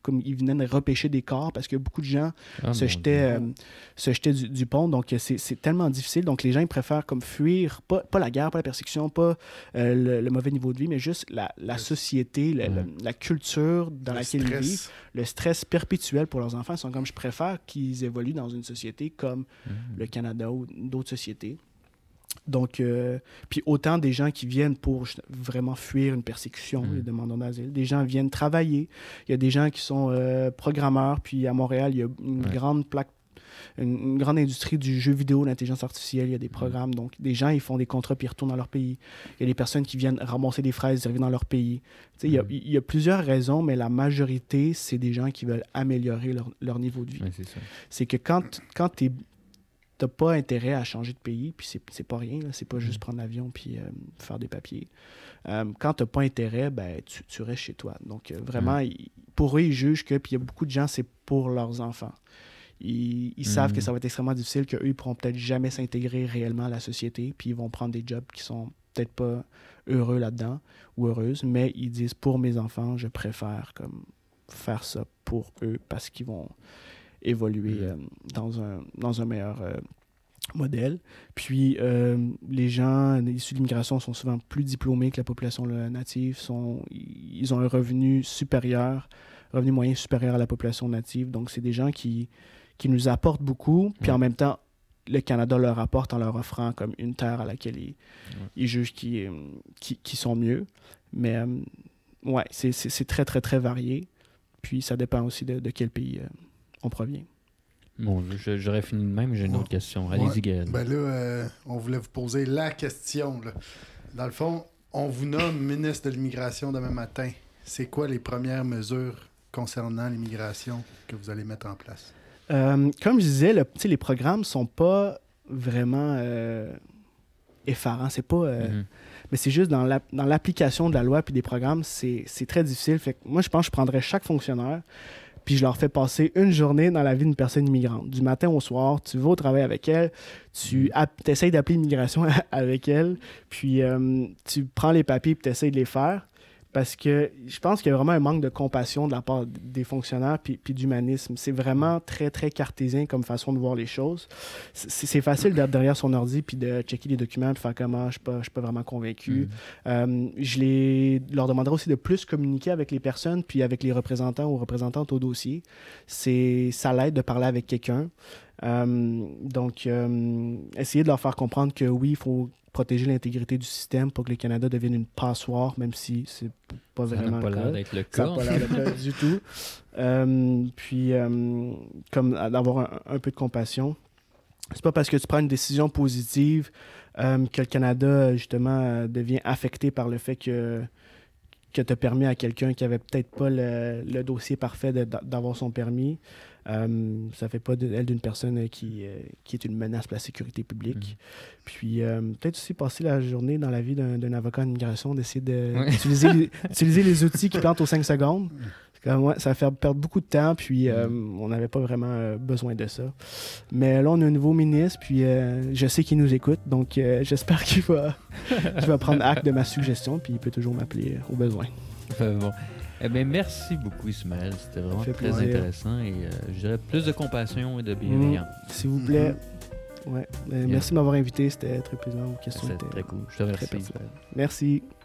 comme ils venaient de repêcher des corps parce que beaucoup de gens Ah, se mon jetaient, Dieu. euh, se jetaient du, du pont. Donc, c'est, c'est tellement difficile. Donc, les gens, ils préfèrent comme fuir, pas, pas la guerre, pas la persécution, pas euh, le, le mauvais niveau de vie, mais juste la, la société, le- Ouais. le- la culture dans Le laquelle ils stress. vivent, le stress perpétuel pour leurs enfants. Ils sont comme, je préfère qu'ils évoluent dans une société comme Mhm. le Canada ou d'autres sociétés. Donc, euh, puis autant des gens qui viennent pour juste vraiment fuir une persécution, Mm. les demandeurs d'asile. Des gens viennent travailler. Il y a des gens qui sont euh, programmeurs. Puis à Montréal, il y a une Ouais. grande plaque, une, une grande industrie du jeu vidéo, l'intelligence artificielle. Il y a des programmes. Donc, des gens, ils font des contrats puis ils retournent dans leur pays. Il y a des personnes qui viennent ramasser des fraises, ils reviennent dans leur pays. Tu sais, il y a- Mm. il y, a plusieurs raisons, mais la majorité, c'est des gens qui veulent améliorer leur, leur niveau de vie. Ouais, c'est ça. C'est que quand, quand tu n'as pas intérêt à changer de pays, puis c'est, c'est pas rien, là, c'est pas juste prendre l'avion puis euh, faire des papiers. Euh, quand tu n'as pas intérêt, ben, tu, tu restes chez toi. Donc, euh, vraiment, ils- pour eux, ils jugent que, puis il y a beaucoup de gens, c'est pour leurs enfants. Ils, ils savent Mhm. que ça va être extrêmement difficile, qu'eux, ils pourront peut-être jamais s'intégrer réellement à la société, puis ils vont prendre des jobs qui sont peut-être pas heureux là-dedans ou heureuses, mais ils disent, pour mes enfants, je préfère comme faire ça pour eux parce qu'ils vont évoluer euh, dans, un, dans un meilleur euh, modèle. Puis, euh, les gens issus de l'immigration sont souvent plus diplômés que la population là, native. Sont, ils ont un revenu supérieur, revenu moyen supérieur à la population native. Donc, c'est des gens qui, qui nous apportent beaucoup. Puis, Ouais. en même temps, le Canada leur apporte en leur offrant comme une terre à laquelle ils, ils jugent qu'ils euh, qui, qui sont mieux. Mais, euh, ouais, c'est, c'est, c'est très, très, très varié. Puis, ça dépend aussi de, de quel pays euh, on provient. Bon, je- j'aurais fini de même, j'ai une Ouais. autre question. Allez-y, Ouais. Gaël. Ben là, euh, on voulait vous poser la question. Là. Dans le fond, on vous nomme ministre de l'Immigration demain matin. C'est quoi les premières mesures concernant l'immigration que vous allez mettre en place? Euh, comme je disais, le, tu sais, les programmes sont pas vraiment euh, effarants. C'est pas, euh, Mhm. mais c'est juste dans, la, dans l'application de la loi puis des programmes, c'est, c'est très difficile. Fait que moi, je pense que je prendrais chaque fonctionnaire puis je leur fais passer une journée dans la vie d'une personne immigrante. Du matin au soir, tu vas au travail avec elle, tu essayes d'appeler l'immigration avec elle, puis euh, tu prends les papiers puis tu essayes de les faire. Parce que je pense qu'il y a vraiment un manque de compassion de la part des fonctionnaires puis, puis d'humanisme. C'est vraiment très, très cartésien comme façon de voir les choses. C'est, c'est facile d'être derrière son ordi puis de checker les documents puis faire comment je ne suis pas, je suis pas vraiment convaincu. Mhm. Euh, je les, leur demanderai aussi de plus communiquer avec les personnes puis avec les représentants ou représentantes au dossier. C'est, ça l'aide de parler avec quelqu'un. Euh, donc, euh, essayer de leur faire comprendre que oui, il faut protéger l'intégrité du système pour que le Canada devienne une passoire, même si c'est pas Ça vraiment n'a pas le l'air cas. d'être le Ça cas. n'a pas l'air d'être le cas du tout. Euh, puis, euh, comme d'avoir un, un peu de compassion. C'est pas parce que tu prends une décision positive euh, que le Canada, justement, euh, devient affecté par le fait que, que tu as permis à quelqu'un qui avait peut-être pas le, le dossier parfait de- d'avoir son permis. Euh, ça fait pas d'elle d'une personne qui, euh, qui est une menace pour la sécurité publique. Mhm. Puis euh, peut-être aussi passer la journée dans la vie d'un, d'un avocat en immigration, d'essayer de, Ouais. d'utiliser, les, d'utiliser les outils qui plantent aux cinq secondes. C'est comme, ouais, ça va faire perdre beaucoup de temps, puis euh, on n'avait pas vraiment euh, besoin de ça. Mais là, on a un nouveau ministre, puis euh, je sais qu'il nous écoute, donc euh, j'espère qu'il va, qu'il va prendre acte de ma suggestion, puis il peut toujours m'appeler euh, au besoin. Fait bon. Eh bien, merci beaucoup, Ismaël. C'était vraiment Ça fait très plaisir. intéressant et euh, je dirais plus de compassion et de bienveillance. S'il vous plaît. Ouais. Euh, merci de m'avoir invité, c'était très plaisant. Vos questions C'est étaient très cool. Je te très remercie. pertinentes. Merci.